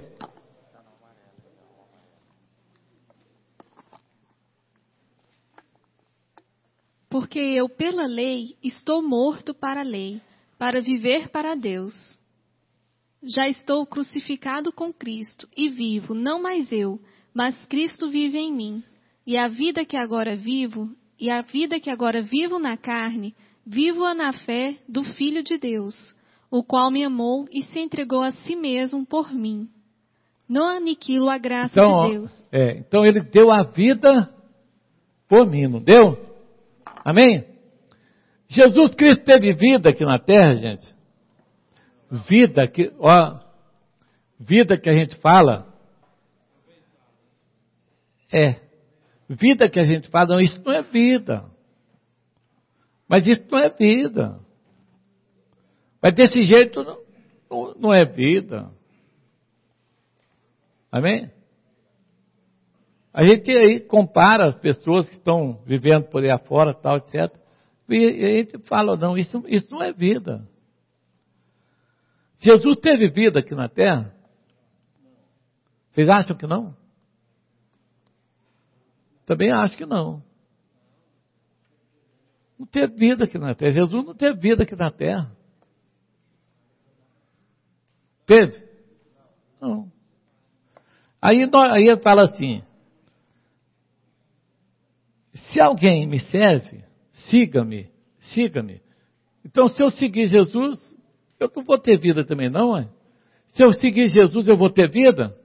Porque eu, pela lei, estou morto para a lei, para viver para Deus. Já estou crucificado com Cristo, e vivo, não mais eu, mas Cristo vive em mim. E a vida que agora vivo, e a vida que agora vivo na carne, vivo-a na fé do Filho de Deus, o qual me amou e se entregou a si mesmo por mim. Não aniquilo a graça então, de Deus. É, então ele deu a vida por mim, não deu? Amém? Jesus Cristo teve vida aqui na terra, gente. Vida que, ó, vida que a gente fala, é, vida que a gente fala, não, isso não é vida. Mas isso não é vida. Mas desse jeito não, não, não é vida. Amém? A gente aí compara as pessoas que estão vivendo por aí afora, tal, etcétera. E a gente fala, não, isso, isso não é vida. Jesus teve vida aqui na terra? Vocês acham que não? Também acho que não. Não teve vida aqui na terra. Jesus não teve vida aqui na terra. Teve? Não. Aí, aí ele fala assim, se alguém me serve, siga-me, siga-me. Então, se eu seguir Jesus, eu não vou ter vida também, não é? Se eu seguir Jesus, eu vou ter vida?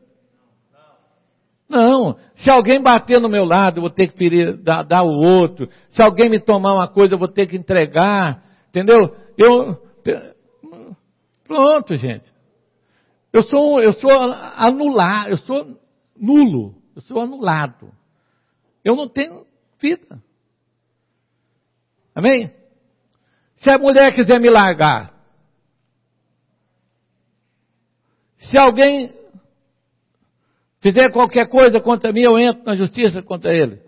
Não. Se alguém bater no meu lado, eu vou ter que ferir, dar, dar o outro. Se alguém me tomar uma coisa, eu vou ter que entregar. Entendeu? Eu, pronto, gente. Eu sou, eu sou anulado, eu sou nulo, eu sou anulado. Eu não tenho vida. Amém? Se a mulher quiser me largar, se alguém fizer qualquer coisa contra mim, eu entro na justiça contra ele.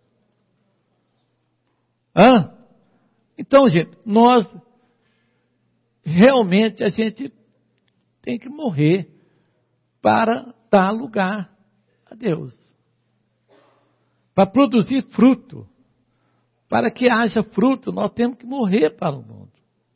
Hã? Então, gente, nós realmente a gente tem que morrer para dar lugar a Deus. Para produzir fruto. Para que haja fruto, nós temos que morrer para o mundo.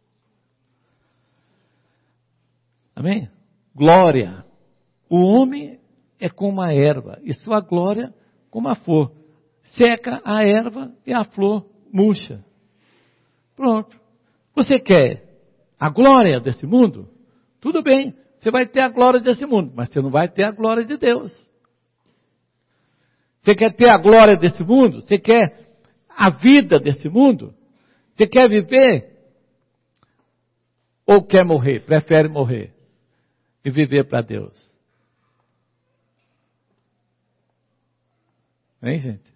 Amém? Glória. O homem é como a erva, e sua glória como a flor. Seca a erva e a flor murcha. Pronto. Você quer a glória desse mundo? Tudo bem, você vai ter a glória desse mundo, mas você não vai ter a glória de Deus. Você quer ter a glória desse mundo? Você quer a vida desse mundo? Você quer viver? Ou quer morrer? Prefere morrer e viver para Deus? Hein, gente?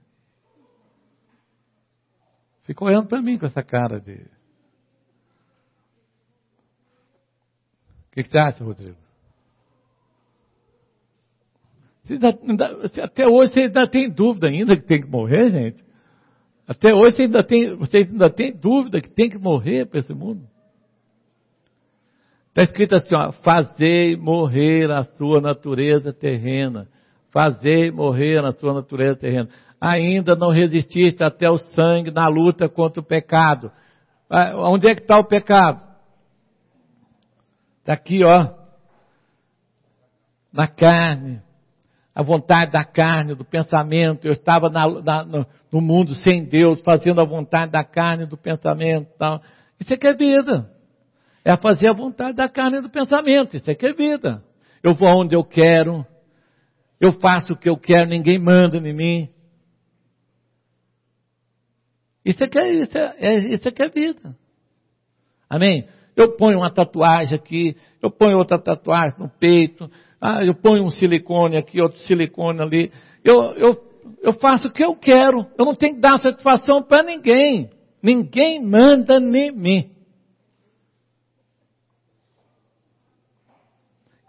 Fica olhando para mim com essa cara de... O que, que você acha, Rodrigo? Você ainda, você, até hoje você ainda tem dúvida ainda que tem que morrer, gente? Até hoje você ainda tem, você ainda tem dúvida que tem que morrer para esse mundo? Está escrito assim, ó, fazei morrer a sua natureza terrena. Fazei morrer a sua natureza terrena. Ainda não resististe até o sangue na luta contra o pecado. Onde é que está o pecado? Está aqui, ó. Na carne. A vontade da carne, do pensamento. Eu estava na, na, no, no mundo sem Deus, fazendo a vontade da carne, do pensamento. Tal. Isso é que é vida. É fazer a vontade da carne e do pensamento. Isso é que é vida. Eu vou onde eu quero. Eu faço o que eu quero. Ninguém manda em mim. Isso é que é, isso é, é, isso é que é vida. Amém? Eu ponho uma tatuagem aqui. Eu ponho outra tatuagem no peito. Ah, eu ponho um silicone aqui, outro silicone ali. Eu, eu, eu faço o que eu quero. Eu não tenho que dar satisfação para ninguém. Ninguém manda em mim.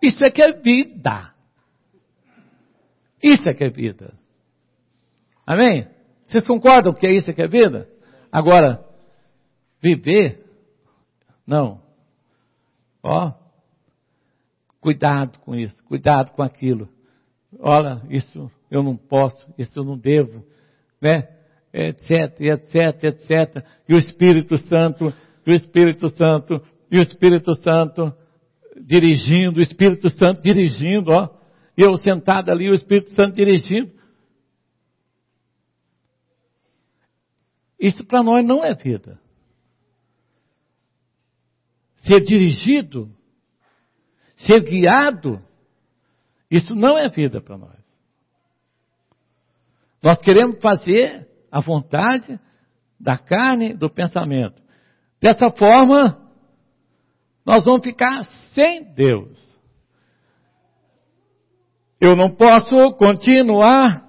Isso é que é vida. Isso é que é vida. Amém? Vocês concordam que é isso que é vida? Agora, viver, não. Ó, cuidado com isso, cuidado com aquilo. Olha, isso eu não posso, isso eu não devo, né? Etc, etc, etc. E o Espírito Santo, e o Espírito Santo, e o Espírito Santo dirigindo, o Espírito Santo dirigindo, ó. E eu sentado ali, o Espírito Santo dirigindo. Isso para nós não é vida. Ser dirigido, ser guiado, isso não é vida para nós. Nós queremos fazer a vontade da carne, do pensamento. Dessa forma, nós vamos ficar sem Deus. Eu não posso continuar.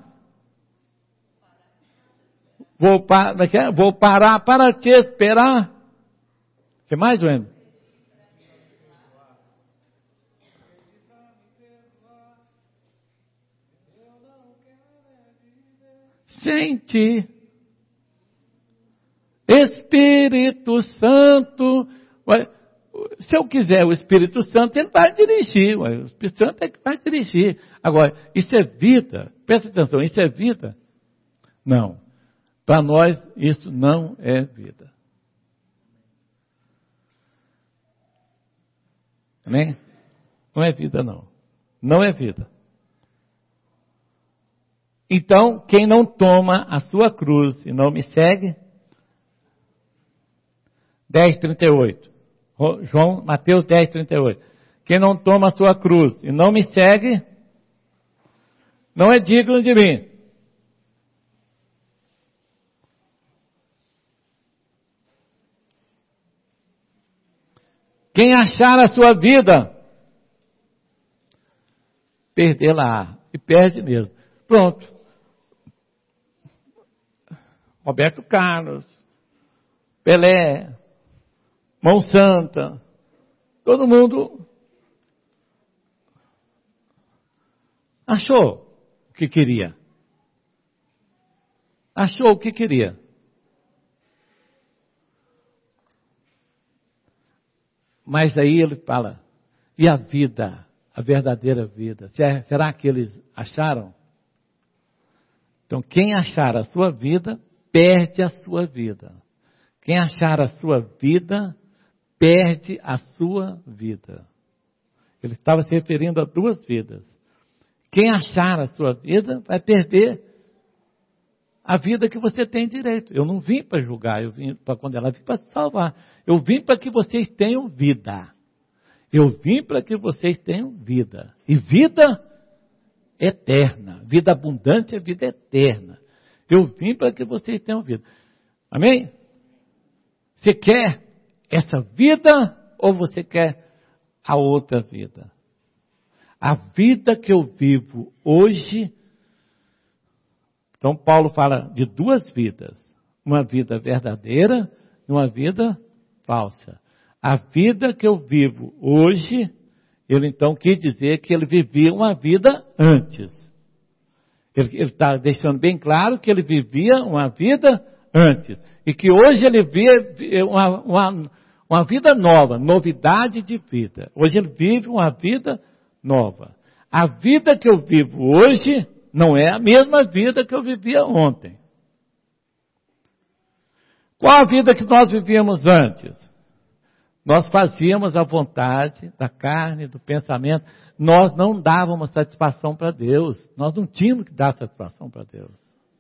Vou, par, vou parar para te esperar. O que mais, Wendel? Sem ti. Espírito Santo. Se eu quiser o Espírito Santo, ele vai dirigir. O Espírito Santo é que vai dirigir. Agora, isso é vida. Presta atenção, isso é vida? Não. Para nós, isso não é vida. Amém? Não é vida, não. Não é vida. Então, quem não toma a sua cruz e não me segue, dez, trinta e oito. João, Mateus dez, trinta e oito. Quem não toma a sua cruz e não me segue, não é digno de mim. Quem achar a sua vida, perdê-la, e perde mesmo. Pronto. Roberto Carlos, Pelé, Mão Santa, todo mundo achou o que queria. Achou o que queria. Mas aí ele fala, e a vida, a verdadeira vida? Será que eles acharam? Então, quem achar a sua vida, perde a sua vida. Quem achar a sua vida, perde a sua vida. Ele estava se referindo a duas vidas. Quem achar a sua vida, vai perder a vida que você tem direito. Eu não vim para julgar, eu vim para condenar, eu vim para salvar. Eu vim para que vocês tenham vida. Eu vim para que vocês tenham vida. E vida eterna. Vida abundante é vida eterna. Eu vim para que vocês tenham vida. Amém? Você quer essa vida ou você quer a outra vida? A vida que eu vivo hoje. Então Paulo fala de duas vidas. Uma vida verdadeira e uma vida falsa. A vida que eu vivo hoje, ele então quis dizer que ele vivia uma vida antes. Ele está deixando bem claro que ele vivia uma vida antes. E que hoje ele vive uma, uma, uma vida nova, novidade de vida. Hoje ele vive uma vida nova. A vida que eu vivo hoje não é a mesma vida que eu vivia ontem. Qual a vida que nós vivíamos antes? Nós fazíamos a vontade da carne, do pensamento. Nós não dávamos satisfação para Deus. Nós não tínhamos que dar satisfação para Deus.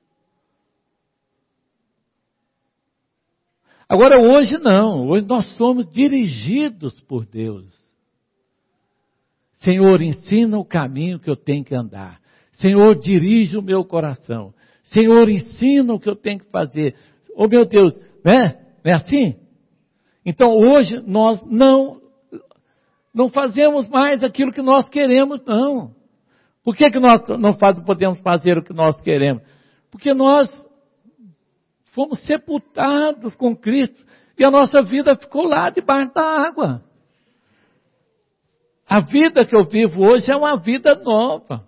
Agora hoje não. Hoje nós somos dirigidos por Deus. Senhor, ensina o caminho que eu tenho que andar. Senhor, dirige o meu coração. Senhor, ensina o que eu tenho que fazer. Oh meu Deus, né? Não é assim? Então hoje nós não, não fazemos mais aquilo que nós queremos, não. Por que, que nós não faz, podemos fazer o que nós queremos? Porque nós fomos sepultados com Cristo e a nossa vida ficou lá debaixo da água. A vida que eu vivo hoje é uma vida nova.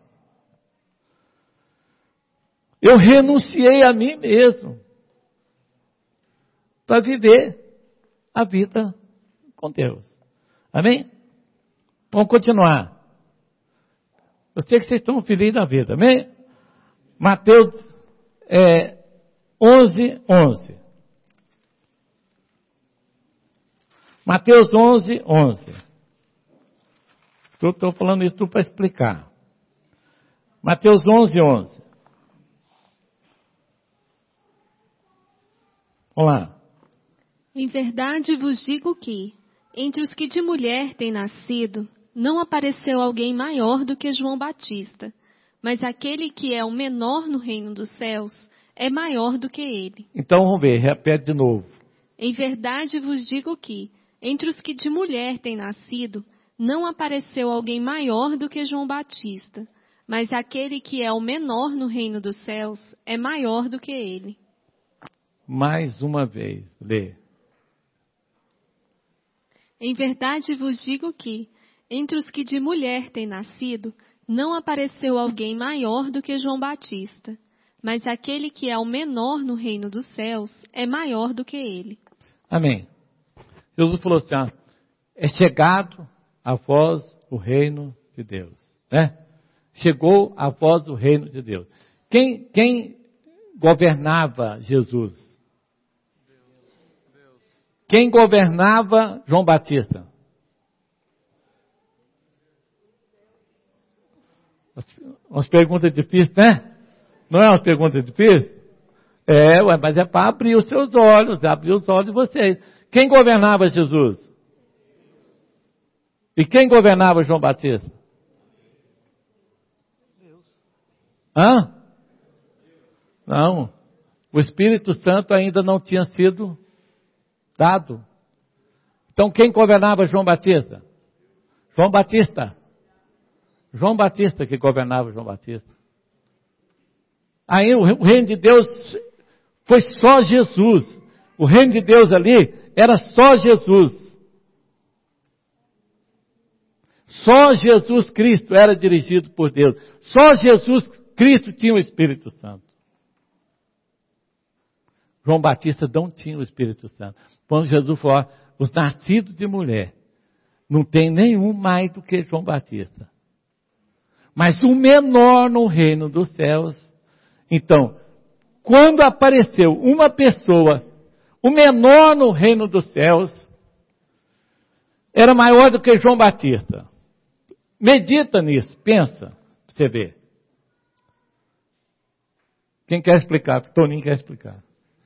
Eu renunciei a mim mesmo para viver a vida com Deus. Amém? Vamos continuar. Eu sei que vocês estão felizes da vida. Amém? Mateus é, onze, onze. Mateus onze, onze. Estou falando isso tudo para explicar. Mateus onze, onze. Vamos lá. Em verdade vos digo que, entre os que de mulher têm nascido, não apareceu alguém maior do que João Batista, mas aquele que é o menor no reino dos céus é maior do que ele. Então vamos ver, repete de novo. Em verdade vos digo que, entre os que de mulher têm nascido, não apareceu alguém maior do que João Batista, mas aquele que é o menor no reino dos céus é maior do que ele. Mais uma vez, lê. Em verdade vos digo que, entre os que de mulher têm nascido, não apareceu alguém maior do que João Batista, mas aquele que é o menor no reino dos céus é maior do que ele. Amém. Jesus falou assim, ah, é chegado a vós o reino de Deus. Né? Chegou a vós o reino de Deus. Quem, quem governava Jesus? Quem governava João Batista? Umas perguntas difíceis, né? Não é uma pergunta difícil? É, ué, mas é para abrir os seus olhos, abrir os olhos de vocês. Quem governava Jesus? E quem governava João Batista? Hã? Não. O Espírito Santo ainda não tinha sido dado. Então quem governava João Batista? João Batista. João Batista que governava João Batista. Aí o reino de Deus foi só Jesus. O reino de Deus ali era só Jesus. Só Jesus Cristo era dirigido por Deus. Só Jesus Cristo tinha o Espírito Santo. João Batista não tinha o Espírito Santo. Quando Jesus falou, os nascidos de mulher, não tem nenhum mais do que João Batista. Mas o menor no reino dos céus. Então, quando apareceu uma pessoa, o menor no reino dos céus, era maior do que João Batista. Medita nisso, pensa, pra você ver. Quem quer explicar? Toninho quer explicar.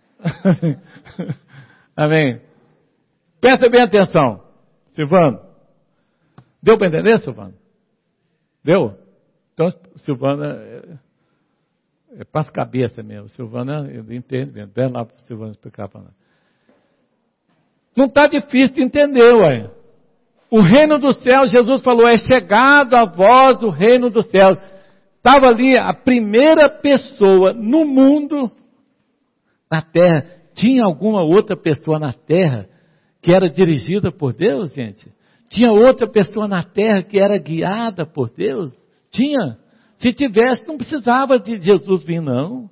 Amém? Presta bem atenção, Silvano. Deu para entender, Silvano? Deu? Então, Silvana é, é passa cabeça mesmo. Silvana, eu entendo mesmo. Vai lá para o Silvano explicar para nós. Não está difícil de entender, ué. O reino dos céus, Jesus falou, é chegado a vós o reino dos céus. Estava ali a primeira pessoa no mundo, na terra. Tinha alguma outra pessoa na terra que era dirigida por Deus, gente? Tinha outra pessoa na terra que era guiada por Deus? Tinha. Se tivesse, não precisava de Jesus vir, não.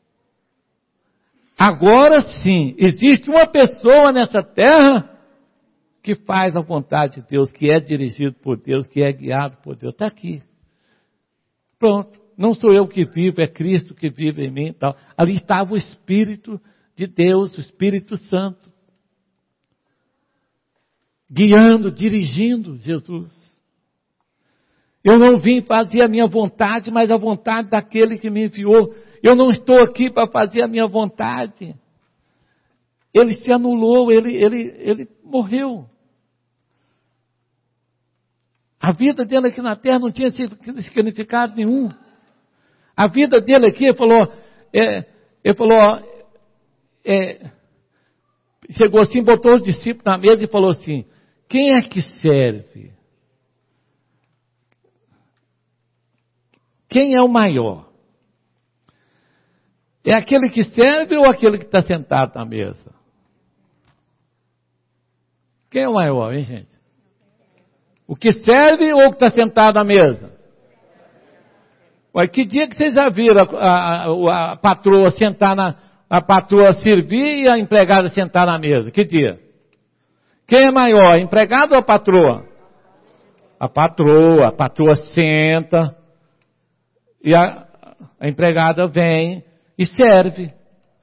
Agora sim, existe uma pessoa nessa terra que faz a vontade de Deus, que é dirigido por Deus, que é guiado por Deus. Está aqui. Pronto. Não sou eu que vivo, é Cristo que vive em mim e tal. Ali estava o Espírito de Deus, o Espírito Santo, guiando, dirigindo Jesus. Eu não vim fazer a minha vontade, mas a vontade daquele que me enviou. Eu não estou aqui para fazer a minha vontade. Ele se anulou, ele, ele, ele morreu. A vida dele aqui na terra não tinha significado nenhum. A vida dele aqui, ele falou, é, ele falou, é, chegou assim, botou os discípulos na mesa e falou assim, quem é que serve? Quem é o maior? É aquele que serve ou aquele que está sentado na mesa? Quem é o maior, hein, gente? O que serve ou o que está sentado à mesa? Ué, que dia que vocês já viram a, a, a patroa sentar na, a patroa servir e a empregada sentar na mesa? Que dia? Quem é maior, a empregada ou a patroa? A patroa, a patroa senta e a, a empregada vem e serve.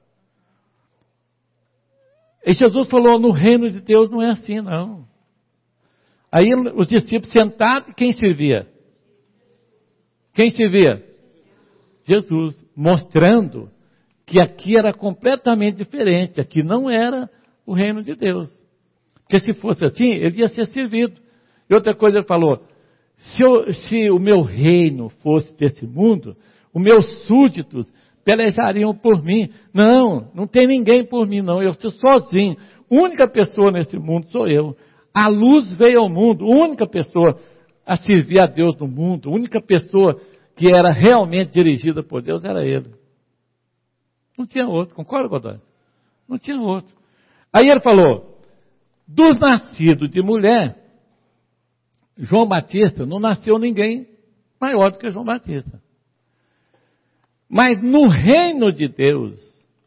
E Jesus falou, no reino de Deus não é assim não. Aí os discípulos sentados, quem servia? Quem servia? Jesus, mostrando que aqui era completamente diferente, aqui não era o reino de Deus. Porque se fosse assim, ele ia ser servido. E outra coisa ele falou, se, eu, se o meu reino fosse desse mundo, os meus súditos pelejariam por mim. Não, não tem ninguém por mim não, eu estou sozinho. A única pessoa nesse mundo sou eu. A luz veio ao mundo, a única pessoa a servir a Deus no mundo, a única pessoa que era realmente dirigida por Deus era ele. Não tinha outro, concorda, Godoy? Não tinha outro. Aí ele falou, dos nascidos de mulher, João Batista, não nasceu ninguém maior do que João Batista. Mas no reino de Deus,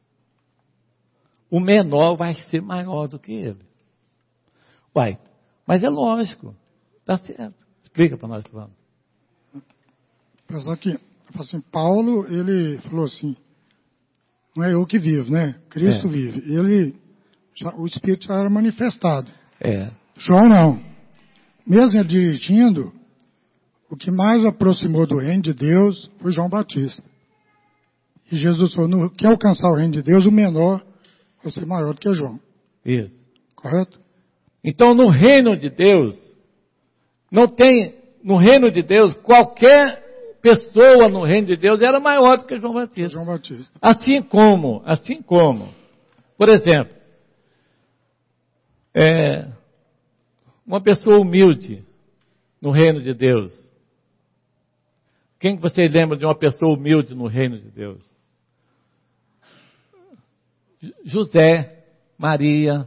o menor vai ser maior do que ele. Uai, mas é lógico, está certo. Explica para nós, Silvano. Apesar que, assim, Paulo, ele falou assim, não é eu que vivo, né? Cristo é. vive. Ele, já, o Espírito já era manifestado. É. João não. Mesmo ele dirigindo, o que mais aproximou do reino de Deus foi João Batista. E Jesus falou, no que alcançar o reino de Deus, o menor vai ser maior do que João. Isso. Correto? Então, no reino de Deus, não tem, no reino de Deus, qualquer pessoa no reino de Deus era maior do que João Batista. João Batista. Assim como, assim como, por exemplo, é, uma pessoa humilde no reino de Deus. Quem que vocês lembram de uma pessoa humilde no reino de Deus? José, Maria.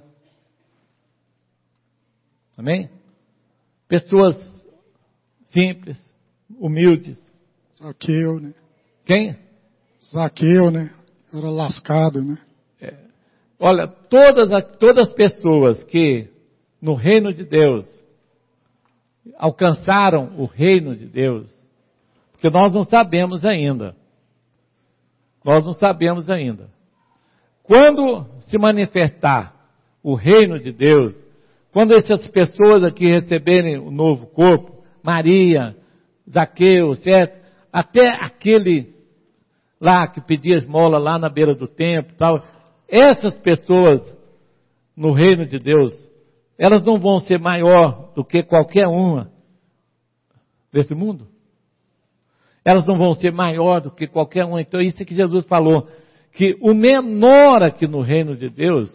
Amém? Pessoas simples, humildes. Zaqueu, né? Quem? Zaqueu, né? Era lascado, né? É. Olha, todas as, todas as pessoas que no reino de Deus alcançaram o reino de Deus, porque nós não sabemos ainda. Nós não sabemos ainda. Quando se manifestar o reino de Deus, quando essas pessoas aqui receberem o novo corpo, Maria, Zaqueu, certo? Até aquele lá que pedia esmola lá na beira do templo, tal, essas pessoas no reino de Deus, elas não vão ser maior do que qualquer uma desse mundo? Elas não vão ser maior do que qualquer uma. Então isso é que Jesus falou, que o menor aqui no reino de Deus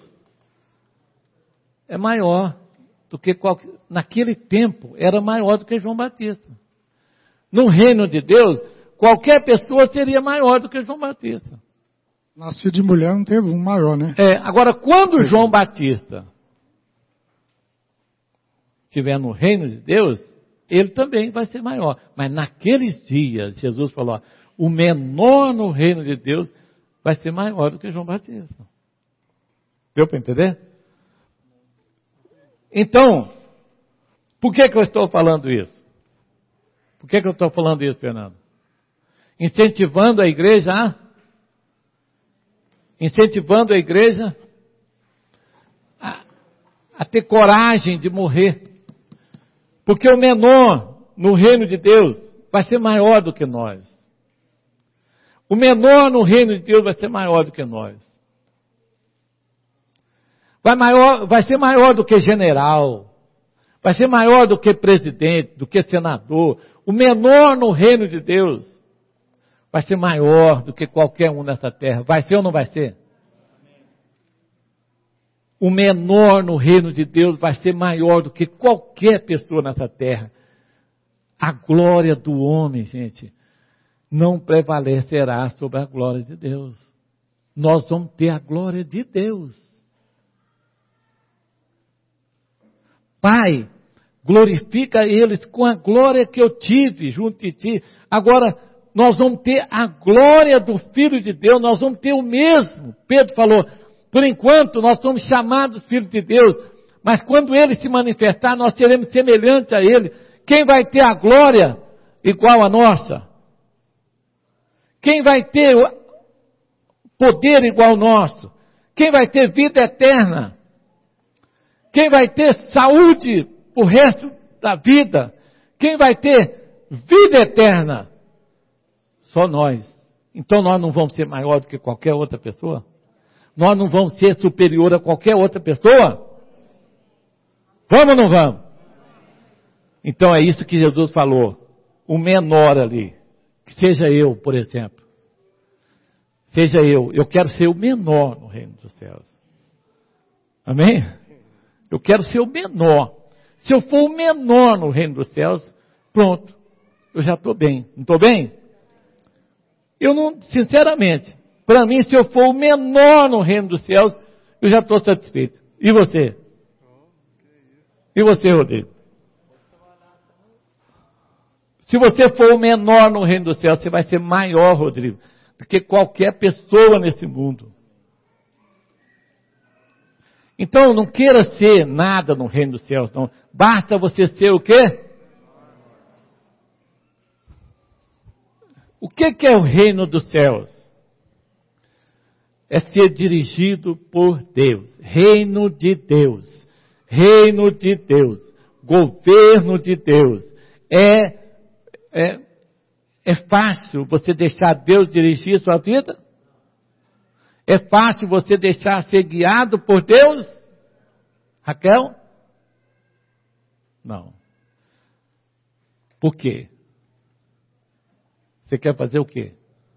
é maior do que qualquer, naquele tempo era maior do que João Batista. No reino de Deus, qualquer pessoa seria maior do que João Batista. Nascido de mulher não teve um maior, né? É, agora quando João Batista estiver no reino de Deus, ele também vai ser maior. Mas naqueles dias, Jesus falou, ó, o menor no reino de Deus vai ser maior do que João Batista. Deu para entender? Então, por que que eu estou falando isso? Por que que eu estou falando isso, Fernando? Incentivando a igreja a... Incentivando a igreja a, a ter coragem de morrer. Porque o menor no reino de Deus vai ser maior do que nós. O menor no reino de Deus vai ser maior do que nós. Vai, maior, vai ser maior do que general. Vai ser maior do que presidente, do que senador. O menor no reino de Deus vai ser maior do que qualquer um nessa terra. Vai ser ou não vai ser? O menor no reino de Deus vai ser maior do que qualquer pessoa nessa terra. A glória do homem, gente, não prevalecerá sobre a glória de Deus. Nós vamos ter a glória de Deus. Pai, glorifica eles com a glória que eu tive junto de ti. Agora, nós vamos ter a glória do Filho de Deus, nós vamos ter o mesmo. Pedro falou, por enquanto nós somos chamados filhos de Deus, mas quando ele se manifestar, nós seremos semelhantes a ele. Quem vai ter a glória igual a nossa? Quem vai ter poder igual ao nosso? Quem vai ter vida eterna? Quem vai ter saúde o resto da vida? Quem vai ter vida eterna? Só nós. Então nós não vamos ser maior do que qualquer outra pessoa? Nós não vamos ser superior a qualquer outra pessoa? Vamos ou não vamos? Então é isso que Jesus falou. O menor ali, que seja eu, por exemplo. Seja eu. Eu quero ser o menor no reino dos céus. Amém? Eu quero ser o menor. Se eu for o menor no reino dos céus, pronto, eu já estou bem. Não estou bem? Eu não, sinceramente, para mim, se eu for o menor no reino dos céus, eu já estou satisfeito. E você? E você, Rodrigo? Se você for o menor no reino dos céus, você vai ser maior, Rodrigo, do que qualquer pessoa nesse mundo. Então, não queira ser nada no reino dos céus, não. Basta você ser o quê? O que, que é o reino dos céus? É ser dirigido por Deus. Reino de Deus. Reino de Deus. Governo de Deus. É, é, é fácil você deixar Deus dirigir sua vida? É fácil você deixar ser guiado por Deus? Raquel? Não. Por quê? Você quer fazer o quê?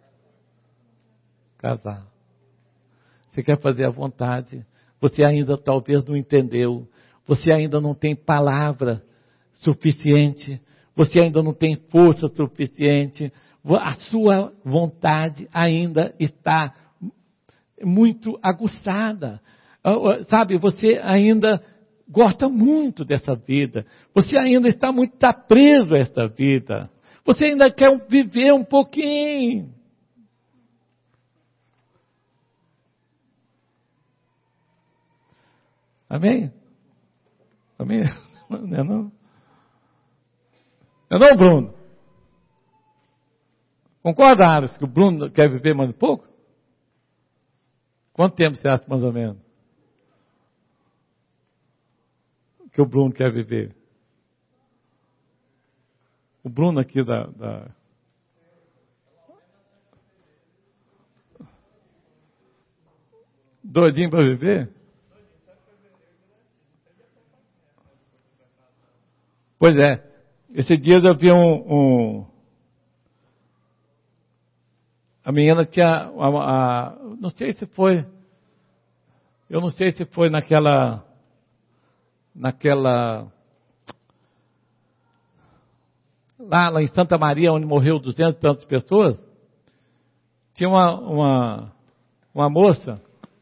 Casar. Você quer fazer a vontade. Você ainda talvez não entendeu. Você ainda não tem palavra suficiente. Você ainda não tem força suficiente. A sua vontade ainda está muito aguçada. Sabe, você ainda gosta muito dessa vida. Você ainda está muito tá preso a essa vida. Você ainda quer viver um pouquinho. Amém? Amém? Não é não? Não é não, Bruno? Concorda, Ares, que o Bruno quer viver mais um pouco? Quanto tempo você acha, mais ou menos, que o Bruno quer viver? O Bruno aqui da... da... Doidinho para viver? Pois é. Esses dias eu vi um... um a menina que a, a, a... Não sei se foi... Eu não sei se foi naquela... Naquela... Lá, lá em Santa Maria, onde morreu duzentas e tantas pessoas, tinha uma, uma, uma moça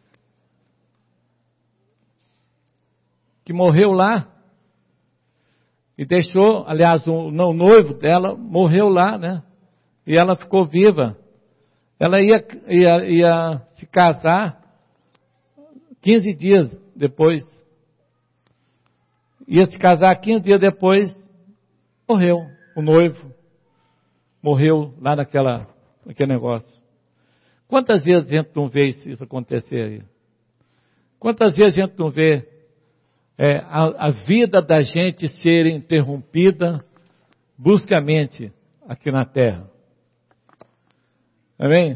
que morreu lá e deixou, aliás, o não noivo dela morreu lá, né? E ela ficou viva. Ela ia, ia, ia se casar quinze dias depois. Ia se casar quinze dias depois, morreu. O noivo morreu lá naquela, naquele negócio. Quantas vezes a gente não vê isso acontecer aí? Quantas vezes a gente não vê é, a, a vida da gente ser interrompida bruscamente aqui na terra? Amém?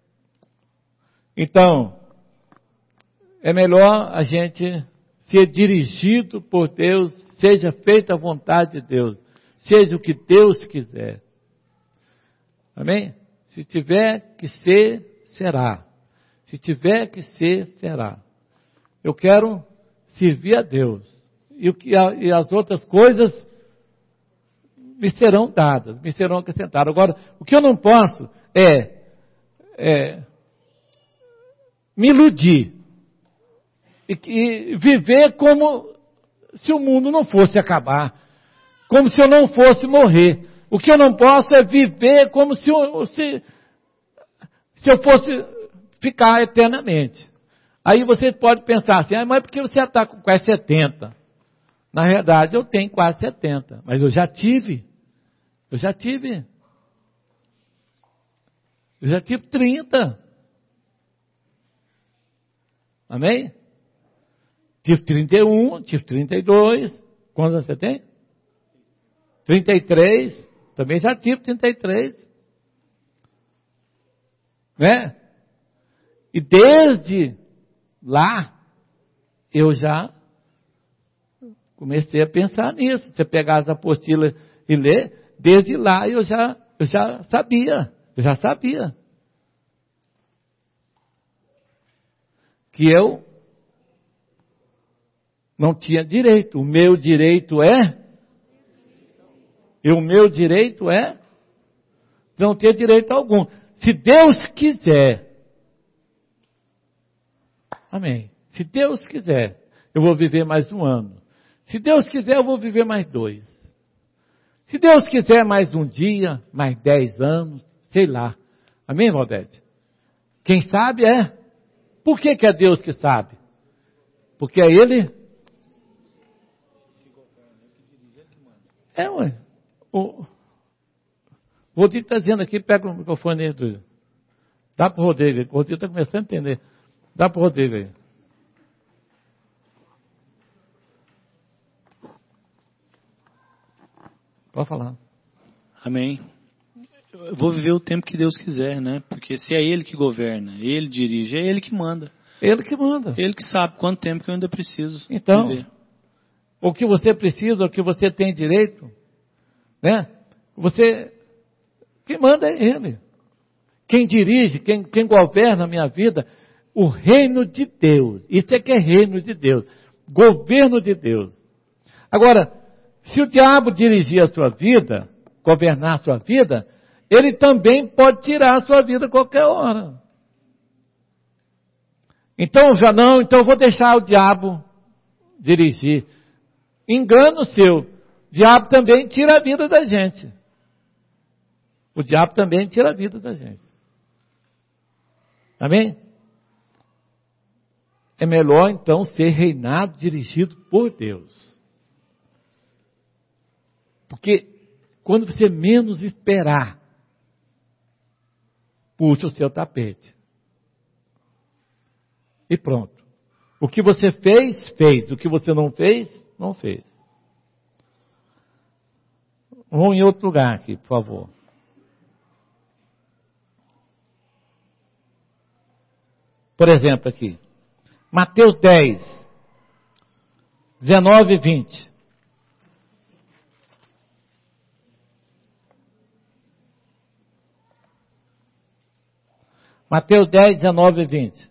Então, é melhor a gente ser dirigido por Deus, seja feita a vontade de Deus. Seja o que Deus quiser. Amém? Se tiver que ser, será. Se tiver que ser, será. Eu quero servir a Deus. E, o que, e as outras coisas me serão dadas, me serão acrescentadas. Agora, o que eu não posso é, é me iludir. E, e viver como se o mundo não fosse acabar. como se eu não fosse morrer. O que eu não posso é viver como se eu, se, se eu fosse ficar eternamente. Aí você pode pensar assim, ah, mas por que você está com quase setenta? Na verdade, eu tenho quase setenta, mas eu já tive. Eu já tive. Eu já tive trinta. Amém? Tive trinta e um, tive trinta e dois. Quantos anos você tem? trinta e três. Também já tive trinta e três. Né? E desde lá, eu já comecei a pensar nisso. Você pegar as apostilas e ler, desde lá eu já, eu já sabia. Eu já sabia. Que eu não tinha direito. O meu direito é? E o meu direito é? Não ter direito algum. Se Deus quiser. Amém. Se Deus quiser, eu vou viver mais um ano. Se Deus quiser, eu vou viver mais dois. Se Deus quiser, mais um dia, mais dez anos, sei lá. Amém, Valdete? Quem sabe é. Por que que é Deus que sabe? Porque é Ele. É, ué. O Rodrigo está dizendo aqui, pega o microfone aí, Rodrigo. Dá para o Rodrigo. O Rodrigo está começando a entender. Dá para o Rodrigo aí. Pode falar. Amém. Eu vou viver o tempo que Deus quiser, né? Porque se é Ele que governa, Ele dirige, é Ele que manda. Ele que manda. Ele que sabe quanto tempo que eu ainda preciso então, viver. O que você precisa, o que você tem direito, né? Você, quem manda é Ele. Quem dirige, quem, quem governa a minha vida, o reino de Deus. Isso é que é reino de Deus. Governo de Deus. Agora, se o diabo dirigir a sua vida, governar a sua vida, ele também pode tirar a sua vida a qualquer hora. Então, já não, então eu vou deixar o diabo dirigir. Engano seu. O diabo também tira a vida da gente. O diabo também tira a vida da gente. Amém? É melhor então ser reinado, dirigido por Deus. Porque quando você menos esperar, puxa o seu tapete. E pronto. O que você fez, fez. O que você não fez, não fez. Vamos em outro lugar aqui, por favor. Por exemplo aqui. Mateus dez, dezenove e vinte. Mateus dez, dezenove e vinte.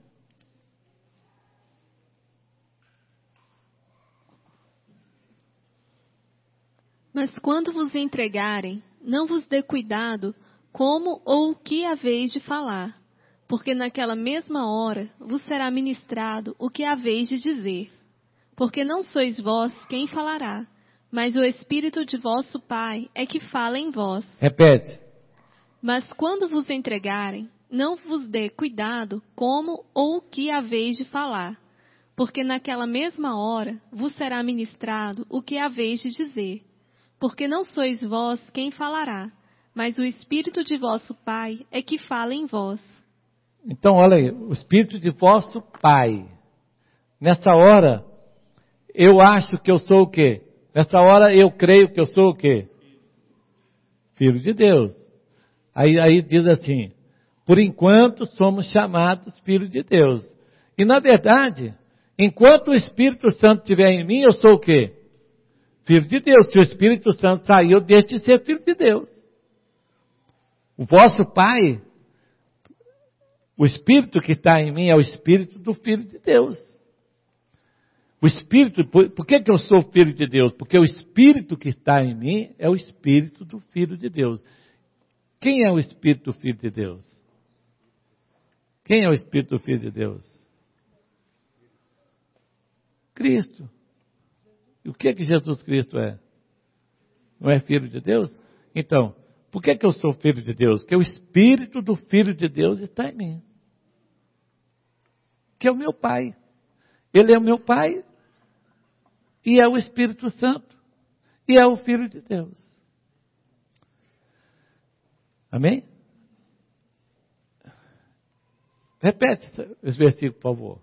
Mas quando vos entregarem, não vos dê cuidado como ou o que haveis de falar, porque naquela mesma hora vos será ministrado o que haveis de dizer. Porque não sois vós quem falará, mas o Espírito de vosso Pai é que fala em vós. Repete. Mas quando vos entregarem, não vos dê cuidado como ou o que haveis de falar, porque naquela mesma hora vos será ministrado o que haveis de dizer. Porque não sois vós quem falará, mas o Espírito de vosso Pai é que fala em vós. Então, olha aí, o Espírito de vosso Pai. Nessa hora, eu acho que eu sou o quê? Nessa hora, eu creio que eu sou o quê? Filho de Deus. Aí, aí diz assim, por enquanto somos chamados filhos de Deus. E na verdade, enquanto o Espírito Santo estiver em mim, eu sou o quê? Filho de Deus. Se o Espírito Santo sair, eu deixo de ser filho de Deus. O vosso Pai, o Espírito que está em mim é o Espírito do Filho de Deus. O Espírito, por, por que que eu sou filho de Deus? Porque o Espírito que está em mim é o Espírito do Filho de Deus. Quem é o Espírito do Filho de Deus? Quem é o Espírito do Filho de Deus? Cristo. E o que é que Jesus Cristo é? não é filho de Deus? Então, por que, que eu sou filho de Deus? Porque o Espírito do Filho de Deus está em mim. Que é o meu Pai. Ele é o meu Pai e é o Espírito Santo e é o Filho de Deus. Amém? Repete esse versículo, por favor.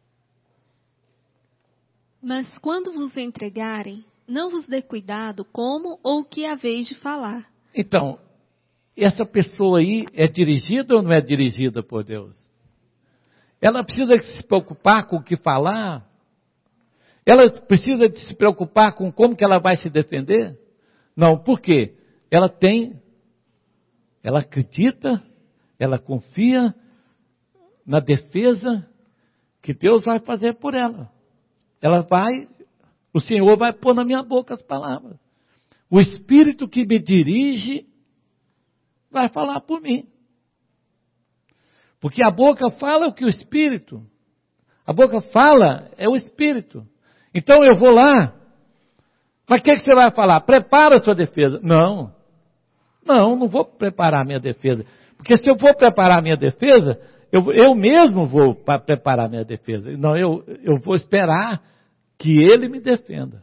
Mas quando vos entregarem, não vos dê cuidado como ou o que haveis de falar. Então, essa pessoa aí é dirigida ou não é dirigida por Deus? Ela precisa se preocupar com o que falar? Ela precisa de se preocupar com como que ela vai se defender? Não, por quê? Ela tem, ela acredita, ela confia na defesa que Deus vai fazer por ela. Ela vai, o Senhor vai pôr na minha boca as palavras. O Espírito que me dirige vai falar por mim. Porque a boca fala o que o Espírito, a boca fala é o Espírito. Então eu vou lá, mas o que, que você vai falar? Prepara a sua defesa. Não, não, não vou preparar a minha defesa. Porque se eu for preparar a minha defesa, eu, eu mesmo vou preparar a minha defesa. Não, eu, eu vou esperar que Ele me defenda.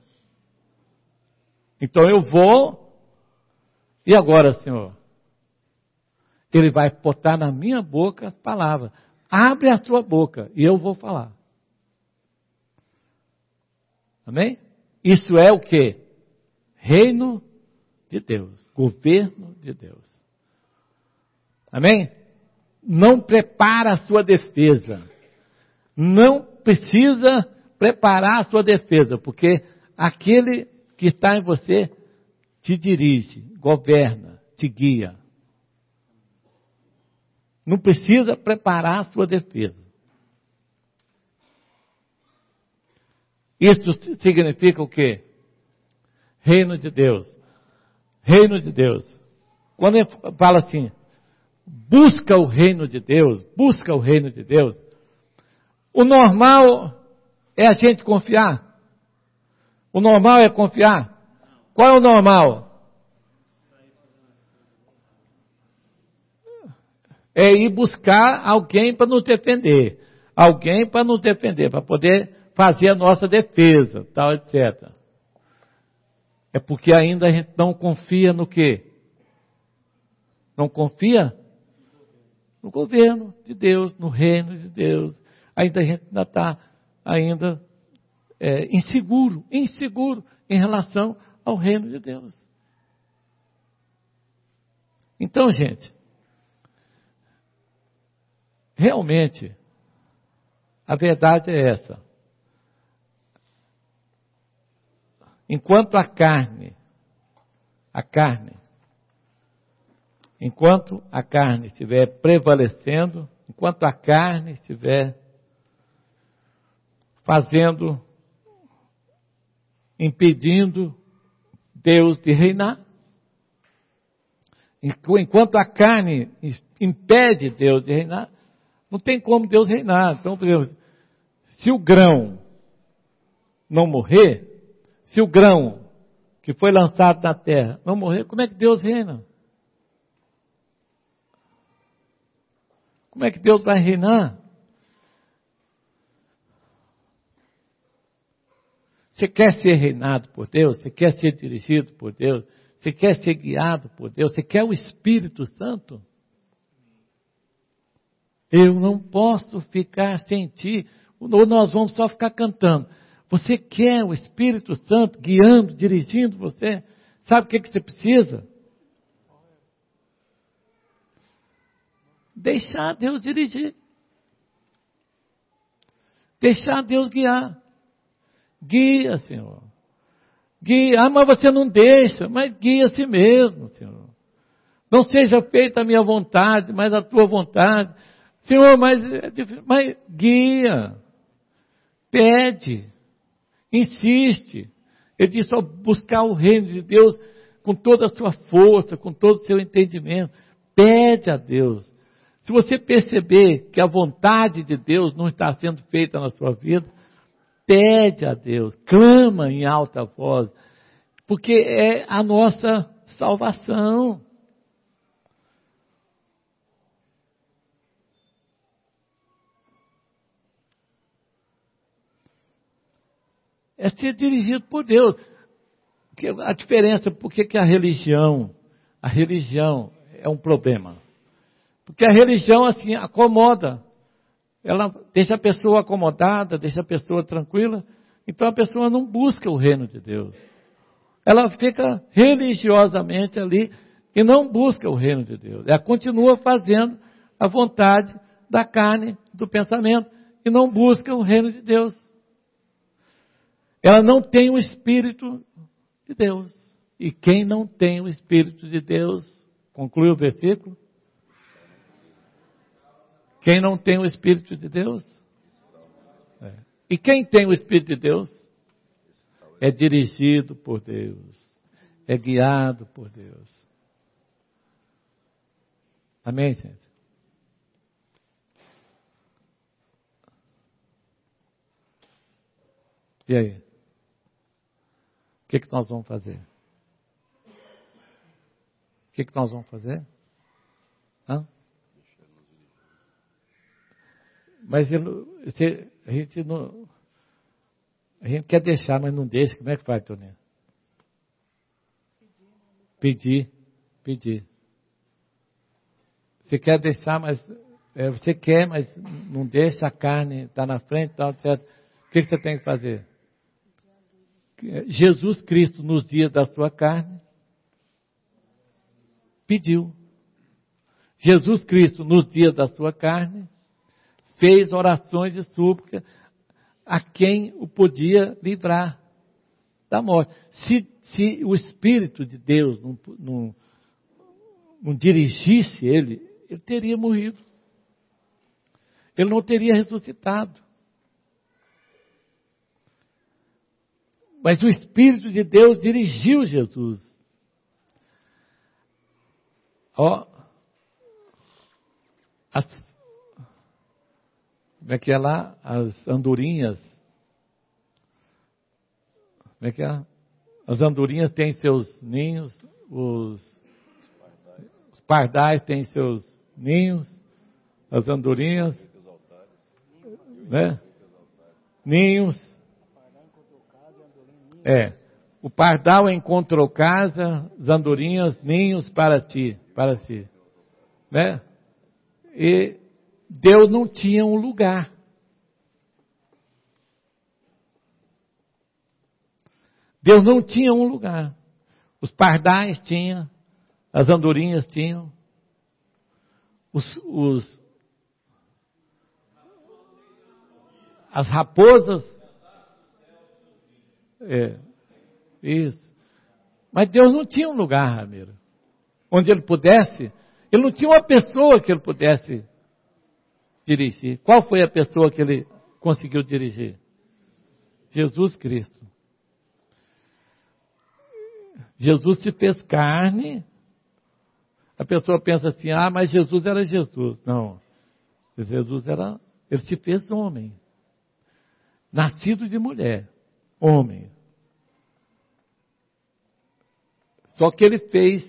Então eu vou, e agora, Senhor? Ele vai botar na minha boca as palavras. Abre a sua boca e eu vou falar. Amém? Isso é o quê? Reino de Deus. Governo de Deus. Amém? Não prepara a sua defesa. Não precisa preparar a sua defesa, porque aquele que está em você te dirige, governa, te guia. Não precisa preparar a sua defesa. Isso significa o quê? Reino de Deus. Reino de Deus. Quando ele fala assim, busca o reino de Deus, busca o reino de Deus, o normal é a gente confiar. O normal é confiar. Qual é o normal? É ir buscar alguém para nos defender. Alguém para nos defender, para poder fazer a nossa defesa, tal, etcétera. É porque ainda a gente não confia no quê? Não confia no governo de Deus, no reino de Deus. Ainda a gente ainda está ainda é, inseguro, inseguro em relação ao reino de Deus. Então, gente, realmente, a verdade é essa. Enquanto a carne, a carne, enquanto a carne estiver prevalecendo, enquanto a carne estiver fazendo, impedindo Deus de reinar, enquanto a carne impede Deus de reinar, não tem como Deus reinar. Então, por exemplo, se o grão não morrer, se o grão que foi lançado na terra não morrer, como é que Deus reina? Como é que Deus vai reinar? Você quer ser reinado por Deus? Você quer ser dirigido por Deus? Você quer ser guiado por Deus? Você quer o Espírito Santo? Eu não posso ficar sem ti. Ou nós vamos só ficar cantando. Você quer o Espírito Santo guiando, dirigindo você? Sabe o que, que você precisa? Deixar Deus dirigir. Deixar Deus guiar. Guia, Senhor. Guia. Ah, mas você não deixa. Mas guia a si mesmo, Senhor. Não seja feita a minha vontade, mas a tua vontade. Senhor, mas, mas guia. Pede. Insiste. Ele diz só buscar o reino de Deus com toda a sua força, com todo o seu entendimento. Pede a Deus. Se você perceber que a vontade de Deus não está sendo feita na sua vida, pede a Deus, clama em alta voz, porque é a nossa salvação. É ser dirigido por Deus. A diferença, por que a religião, a religião é um problema? Porque a religião, assim, acomoda. Ela deixa a pessoa acomodada, deixa a pessoa tranquila. Então a pessoa não busca o reino de Deus. Ela fica religiosamente ali e não busca o reino de Deus. Ela continua fazendo a vontade da carne, do pensamento, e não busca o reino de Deus. Ela não tem o Espírito de Deus. E quem não tem o Espírito de Deus, conclui o versículo, quem não tem o Espírito de Deus? É. E quem tem o Espírito de Deus? É dirigido por Deus. É guiado por Deus. Amém, gente? E aí? O que, que nós vamos fazer? O que, que nós vamos fazer? Hã? Mas ele, a gente não, a gente quer deixar, mas não deixa. Como é que faz, Toninho? Pedir, pedir. Você quer deixar, mas é, você quer, mas não deixa, a carne está na frente, tal, etcétera. O que, que você tem que fazer? Jesus Cristo, nos dias da sua carne, pediu. Jesus Cristo, nos dias da sua carne, fez orações de súplica a quem o podia livrar da morte. Se, se o Espírito de Deus não, não, não dirigisse ele, ele teria morrido. Ele não teria ressuscitado. Mas o Espírito de Deus dirigiu Jesus. Ó, as, como é que é lá? As andorinhas. Como é que é? As andorinhas têm seus ninhos, os, os pardais têm seus ninhos, as andorinhas, né? Ninhos. É, o pardal encontrou casa, as andorinhas, ninhos para ti, para si, né? E Deus não tinha um lugar. Deus não tinha um lugar. Os pardais tinham, as andorinhas tinham, os, os, as raposas, é, isso. Mas Deus não tinha um lugar, Ramiro, onde ele pudesse, ele não tinha uma pessoa que ele pudesse dirigir. Qual foi a pessoa que ele conseguiu dirigir? Jesus Cristo. Jesus se fez carne. A pessoa pensa assim, ah, mas Jesus era Jesus. Não, Jesus era, ele se fez homem. Nascido de mulher. Homem. Só que ele fez,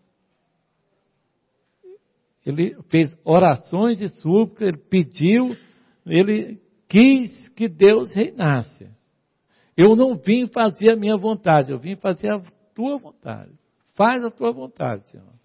ele fez orações de súplica, ele pediu, ele quis que Deus reinasse. Eu não vim fazer a minha vontade, eu vim fazer a tua vontade. Faz a tua vontade, Senhor.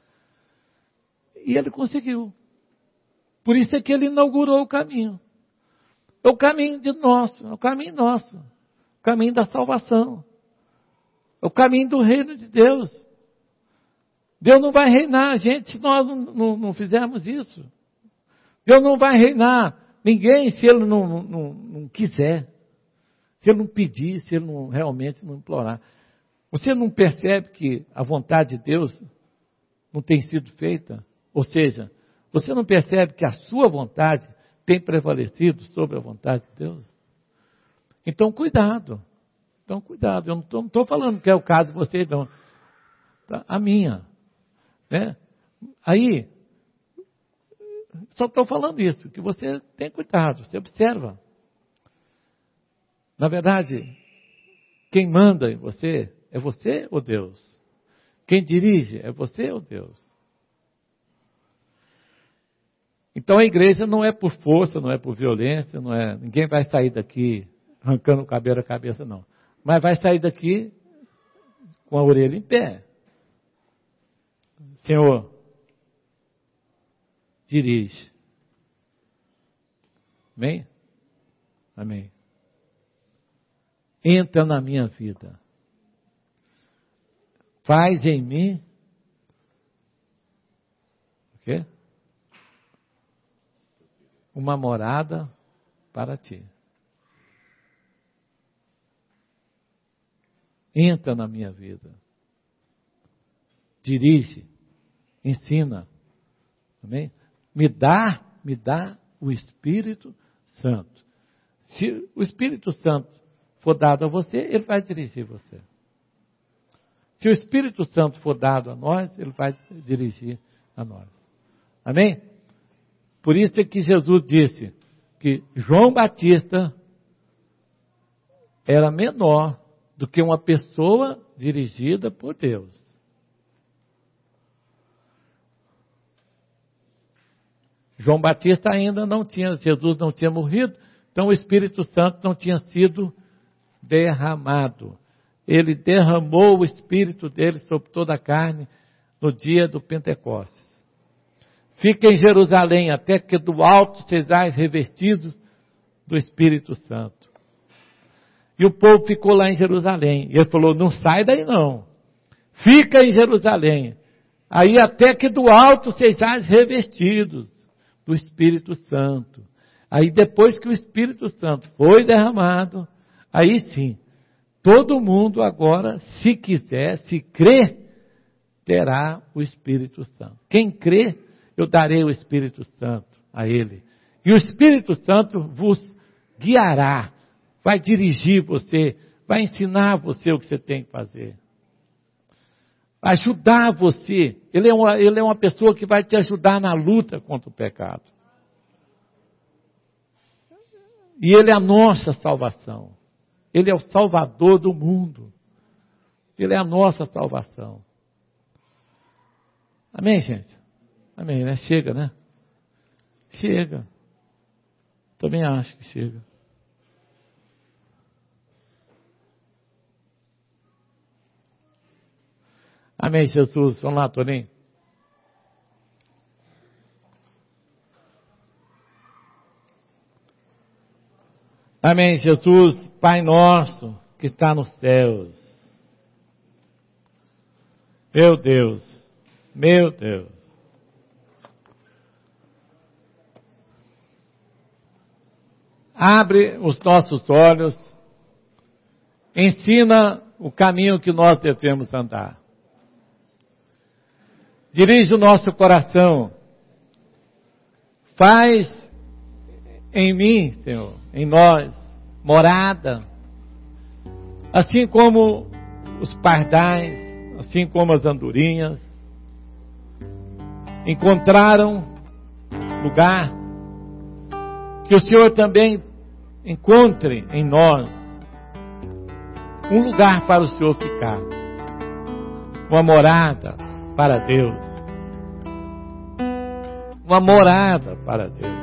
E ele conseguiu. Por isso é que ele inaugurou o caminho. É o caminho de nosso, é o caminho nosso. O caminho da salvação. É o caminho do reino de Deus. Deus não vai reinar a gente se nós não, não, não fizermos isso. Deus não vai reinar ninguém se ele não, não, não quiser. Se ele não pedir, se ele não realmente não implorar. Você não percebe que a vontade de Deus não tem sido feita? Ou seja, você não percebe que a sua vontade tem prevalecido sobre a vontade de Deus? Então, cuidado. Então, cuidado. Eu não estou falando que é o caso de vocês, não. Tá? A minha. Né? Aí, só estou falando isso, que você tem cuidado, você observa. Na verdade, quem manda em você É você ou Deus? Quem dirige é você ou Deus? Então a igreja não é por força, não é por violência, não é, ninguém vai sair daqui arrancando o cabelo da cabeça, não. Mas vai sair daqui com a orelha em pé. Senhor, dirige. Amém? Amém. Entra na minha vida. Faz em mim o quê? Uma morada para ti. Entra na minha vida. Dirige. Ensina. Amém? Me dá, me dá o Espírito Santo. Se o Espírito Santo for dado a você, ele vai dirigir você. Se o Espírito Santo for dado a nós, ele vai dirigir a nós. Amém? Por isso é que Jesus disse que João Batista era menor do que uma pessoa dirigida por Deus. João Batista ainda não tinha, Jesus não tinha morrido, então o Espírito Santo não tinha sido derramado. Ele derramou o Espírito dele sobre toda a carne no dia do Pentecostes. Fica em Jerusalém até que do alto sejais revestidos do Espírito Santo. E o povo ficou lá em Jerusalém. E ele falou, não sai daí não. Fica em Jerusalém. Aí até que do alto sejais revestidos do Espírito Santo. Aí depois que o Espírito Santo foi derramado, aí sim, todo mundo agora, se quiser, se crer, terá o Espírito Santo. Quem crê, eu darei o Espírito Santo a ele. E o Espírito Santo vos guiará, vai dirigir você, vai ensinar você o que você tem que fazer. Ajudar você. Ele é uma, ele é uma pessoa que vai te ajudar na luta contra o pecado. E ele é a nossa salvação. Ele é o Salvador do mundo. Ele é a nossa salvação. Amém, gente? Amém, né? Chega, né? Chega. Também acho que chega. Amém, Jesus. Vamos lá, Toninho. Amém, Jesus. Pai nosso que está nos céus. Meu Deus. Meu Deus. Abre os nossos olhos. Ensina o caminho que nós devemos andar. Dirige o nosso coração. Faz em mim, Senhor, em nós, morada. Assim como os pardais, assim como as andorinhas, encontraram lugar, que o Senhor também encontre em nós um lugar para o Senhor ficar. Uma morada para Deus. Uma morada para Deus.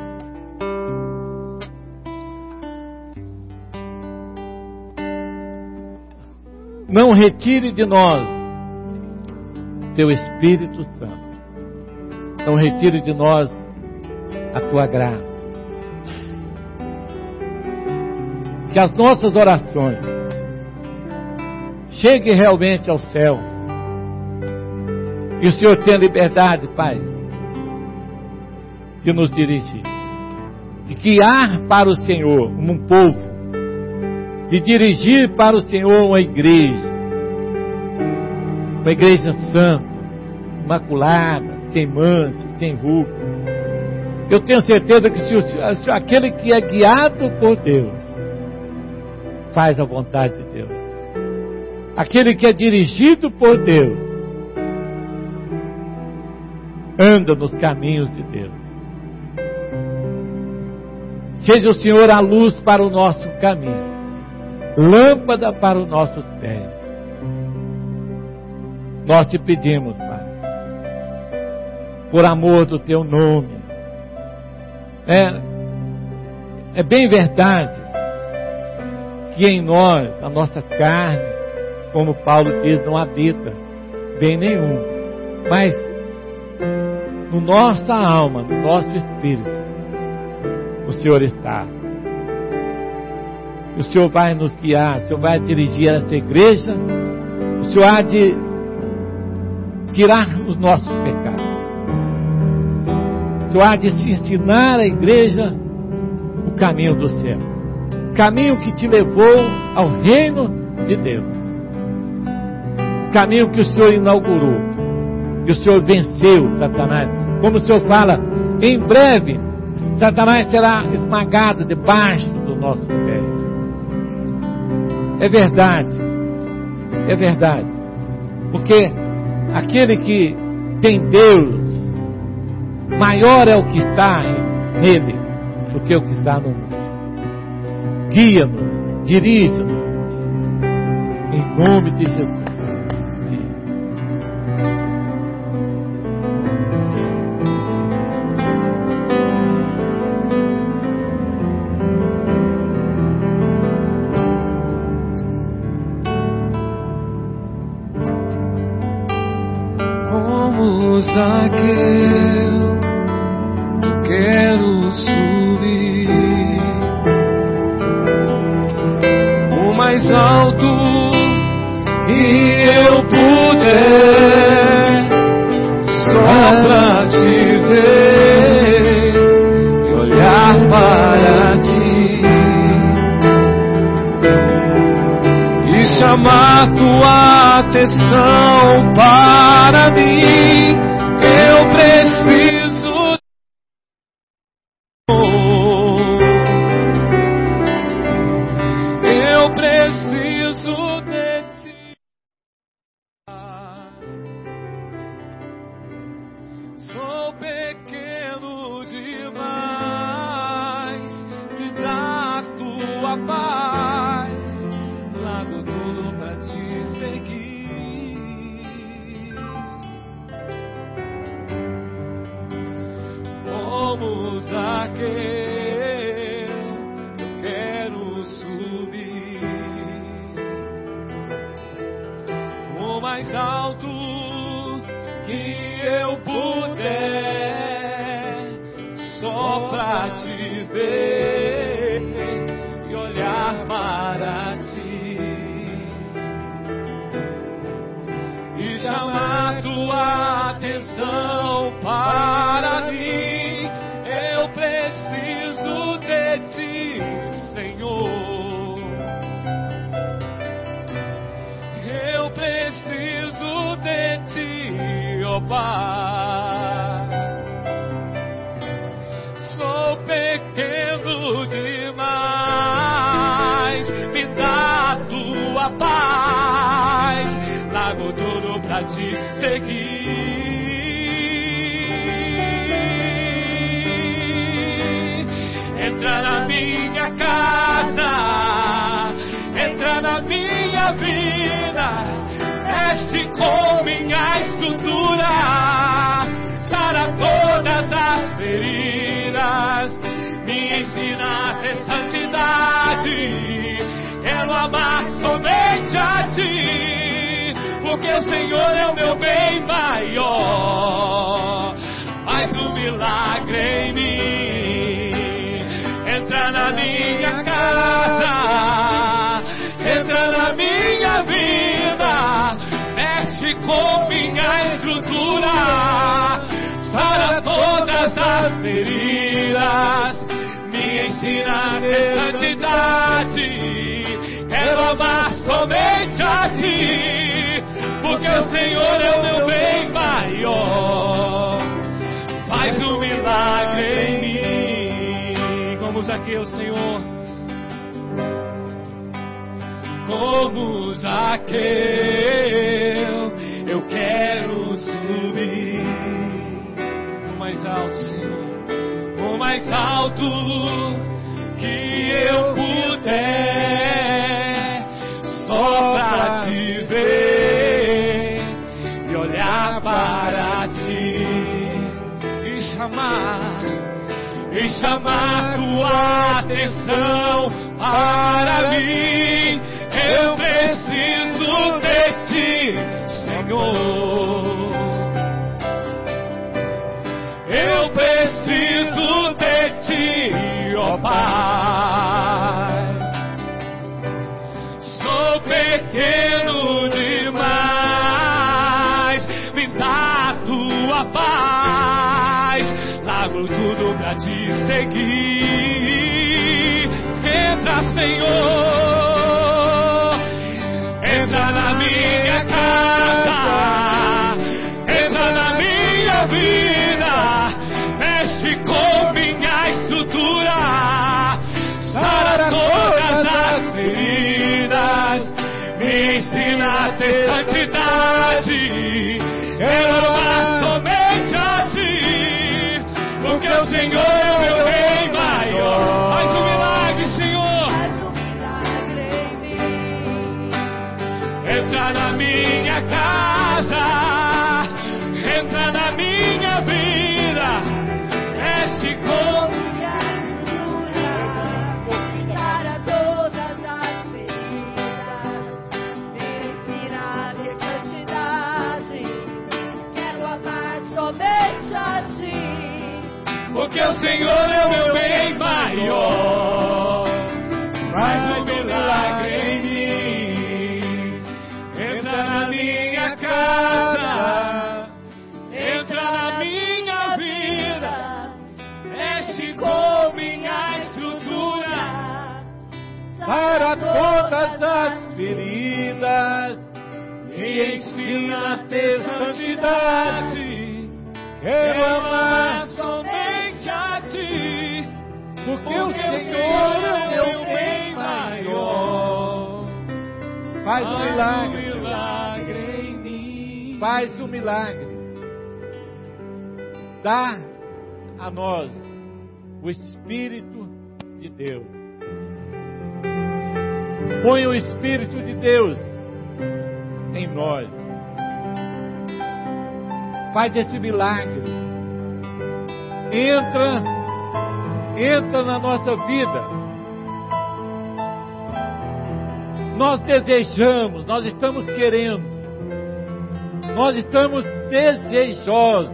Não retire de nós teu Espírito Santo. Não retire de nós a tua graça. Que as nossas orações cheguem realmente ao céu. E o Senhor tenha liberdade, Pai, de nos dirigir. De guiar para o Senhor um povo. De dirigir para o Senhor uma igreja. Uma igreja santa, imaculada, sem mancha, sem ruga. Eu tenho certeza que se, o, se aquele que é guiado por Deus faz a vontade de Deus. Aquele que é dirigido por Deus anda nos caminhos de Deus. Seja o Senhor a luz para o nosso caminho, lâmpada para os nossos pés. Nós te pedimos, Pai, por amor do teu nome. É, é bem verdade que em nós, a nossa carne, como Paulo diz, não habita bem nenhum. Mas no nossa alma, no nosso espírito, o Senhor está. O Senhor vai nos guiar, o Senhor vai dirigir essa igreja, o Senhor há de tirar os nossos pecados. O Senhor há de ensinar a igreja o caminho do céu, o caminho que te levou ao reino de Deus, o caminho que o Senhor inaugurou, que o Senhor venceu Satanás. Como o Senhor fala, em breve Satanás será esmagado debaixo do nosso pé. É verdade, é verdade, porque aquele que tem Deus, maior é o que está nele do que o que está no mundo. Guia-nos, dirija-nos, em nome de Jesus. Zaqueu, eu quero subir o mais alto que eu puder, só pra te ver e olhar para ti e chamar tua atenção para mim. Eu preciso, eu preciso de ti. Sou pequeno demais, me dá tua paz, largo tudo pra te seguir. Como Zaqueu, eu quero subir o mais alto que eu puder, só pra te ver e olhar para ti e chamar tua atenção para mim. Eu preciso de ti, Senhor. Eu preciso de ti, ó Pai. Sou pequeno demais, me dá tua paz, largo tudo pra te seguir. Entra na minha casa, entra na minha vida, mexe com minha estrutura, sara todas as feridas, me ensina a ter santidade, quero amar somente a ti, porque o Senhor é o meu bem maior, faz um milagre em mim. Entra na minha casa, entra na minha vida, mexe com minha estrutura, sara todas as feridas, me ensina a ter santidade, quero amar somente a ti, porque o Senhor é o meu bem maior, faz um milagre em mim. Como Zaqueu, Senhor, como Zaqueu, eu quero subir o mais alto, Senhor, o mais alto que eu puder, só pra te ver derramar e chamar tua atenção para mim. Eu preciso de ti, Senhor. Eu preciso de ti, ó Pai. Sou pequeno demais, me dá tua paz. Largo tudo pra te seguir. Entra, Senhor, entra na minha casa, entra na minha vida, mexe com minha estrutura, sara todas as feridas, me ensina a ter santidade, quero amar somente a ti, porque o Senhor é o meu bem maior. Faz um milagre, Senhor. Entra na minha casa, entra na minha vida, mexe com minha estrutura, sara todas as feridas, me ensina a ter santidade, quero amar somente a ti, porque o Senhor é o meu bem maior. Faz um milagre em mim. Entra na minha casa, entra na minha vida, mexe com minha estrutura, Para todas as feridas, me ensina a ter santidade. Quero amar somente a ti, porque o Senhor é o meu bem maior. Faz um milagre, milagre em mim. faz um milagre. Dá a nós o Espírito de Deus. Põe o Espírito de Deus em nós. Faz esse milagre. Entra, entra na nossa vida. Nós desejamos, nós estamos querendo, nós estamos desejosos.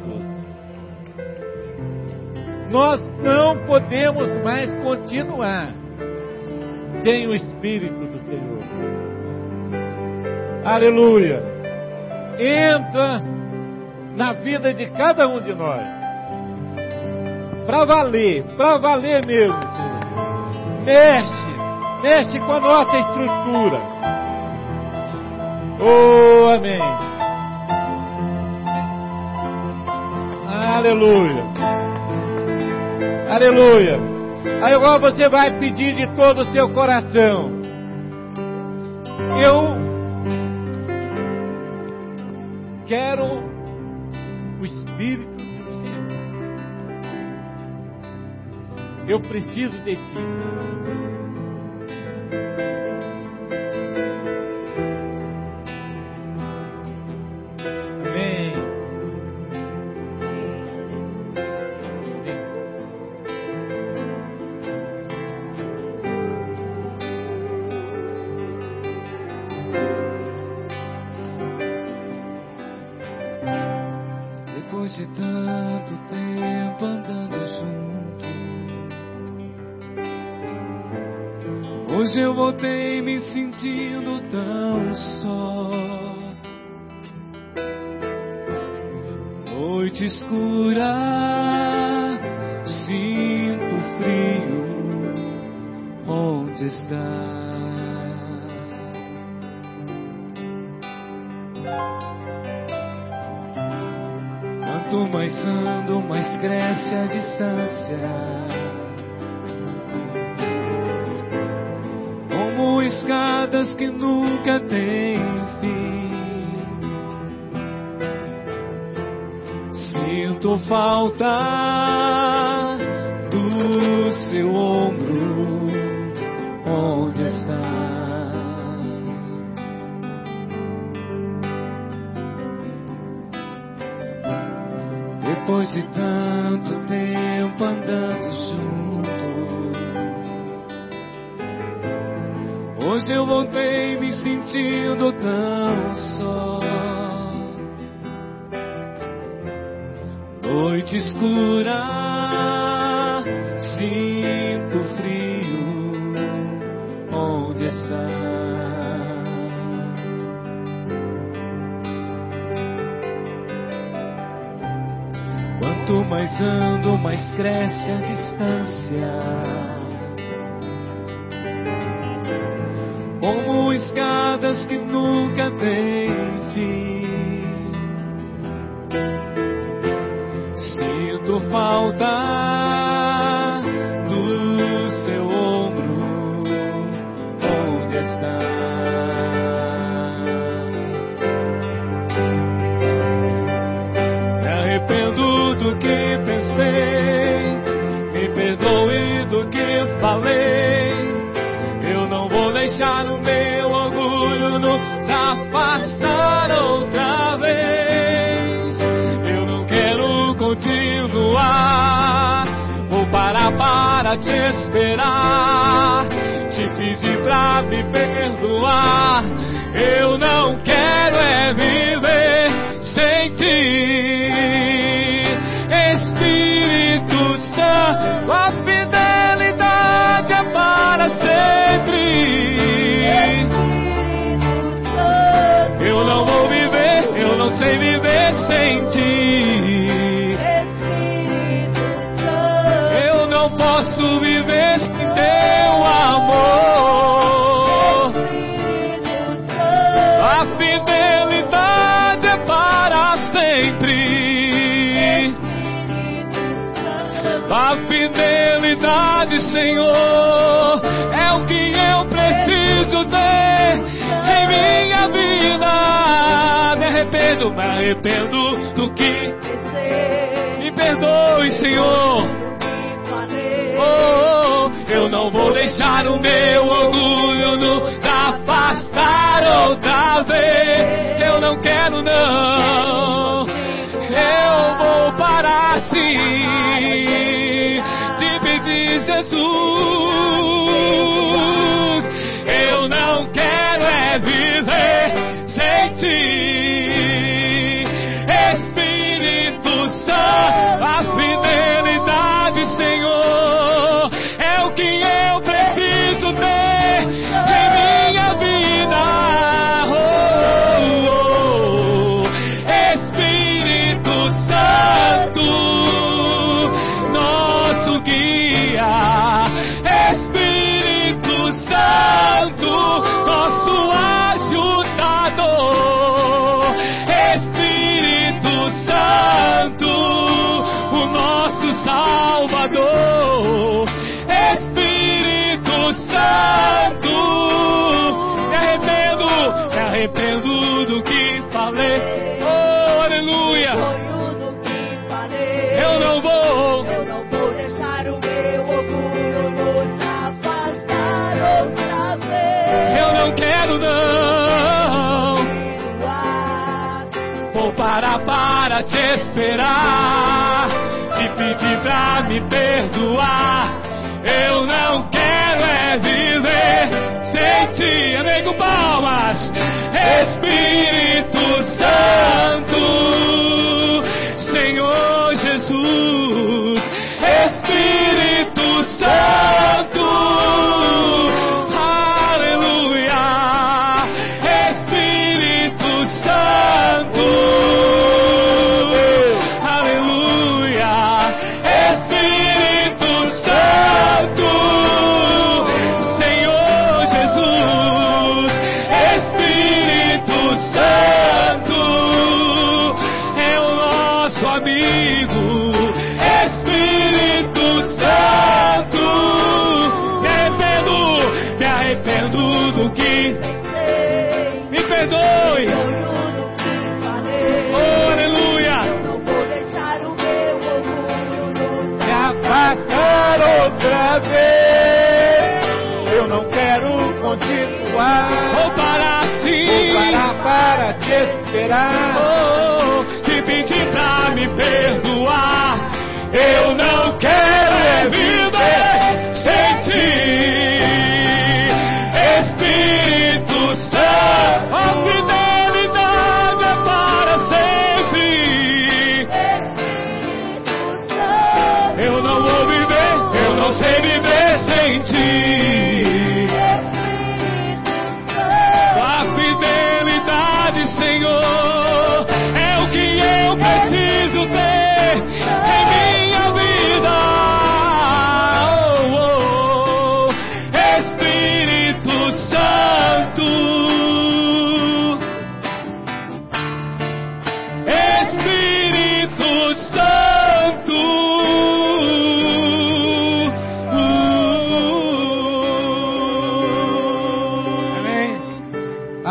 Nós não podemos mais continuar sem o Espírito do Senhor. Aleluia! Entra na vida de cada um de nós. Para valer, para valer mesmo. Mexe, mexe com a nossa estrutura. Oh, amém. Aleluia. Aleluia. Aí agora você vai pedir de todo o seu coração. Eu quero o Espírito do Senhor. Eu preciso de ti. Amém. Depois de tanto tempo andando junto, hoje eu voltei me sentindo tão só. Noite escura, sinto frio. Onde está? Quanto mais ando, mais cresce a distância. Como escadas que nunca têm fim. Sinto falta do seu ombro. Onde está? Depois de tanto tempo andando junto, hoje eu voltei me sentindo tão só. Noite escura, sinto frio, onde está? Quanto mais ando, mais cresce a distância, como escadas que nunca têm fim. Sinto falta do seu ombro, onde está? Me arrependo do que pensei, me perdoe do que falei. Eu não vou deixar o meu orgulho nos afastar outra vez. Eu não quero continuar, vou parar para te esperar, te pedir pra me perdoar. Eu não quero é viver sem ti, Espírito Santo, a fidelidade é para sempre. Eu não vou viver, eu não sei viver sem ti. Eu não posso viver sem teu amor. A fidelidade é para sempre. A fidelidade, Senhor, é o que eu preciso ter em minha vida. Me arrependo, me arrependo do que me perdoe, Senhor. Oh, eu não vou deixar o meu orgulho nos afastar outra vez. Eu não quero, não. Eu vou parar sim de pedir, Jesus. Eu não quero é viver sem ti, Espírito Santo. A fidelidade, Senhor, é o que eu preciso ter em minha vida. Oh, oh, oh. Espírito Santo, nosso guia. Espírito Santo, nosso ajudador. Espírito Santo, o nosso Salvador. Espírito Santo, me arrependo, me arrependo do que falei. Oh, aleluia. Eu não vou, Eu não vou deixar o meu orgulho nos afastar outra vez. eu não quero, não. Vou parar para te esperar, te pedir pra me perdoar. Eu não quero é viver sem ti. Amém, com palmas. Espírito Santo, Senhor Jesus. Espírito Santo, aleluia. Espírito Santo, aleluia. Espírito Santo, Senhor Jesus. Espírito Santo é o nosso amigo. Espírito Santo, me arrependo, me arrependo do que me perdoe. Oh, aleluia. Não vou deixar o meu orgulho nos Me afastar outra vez. Eu não quero continuar. Vou parar sim. Vou parar para te esperar. Oh, te pedir pra me perdoar.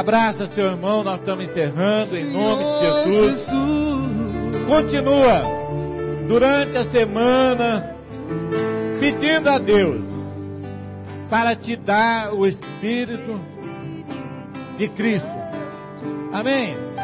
Abraça seu irmão, nós estamos encerrando em nome de Jesus. Continua durante a semana pedindo a Deus para te dar o Espírito de Cristo. Amém?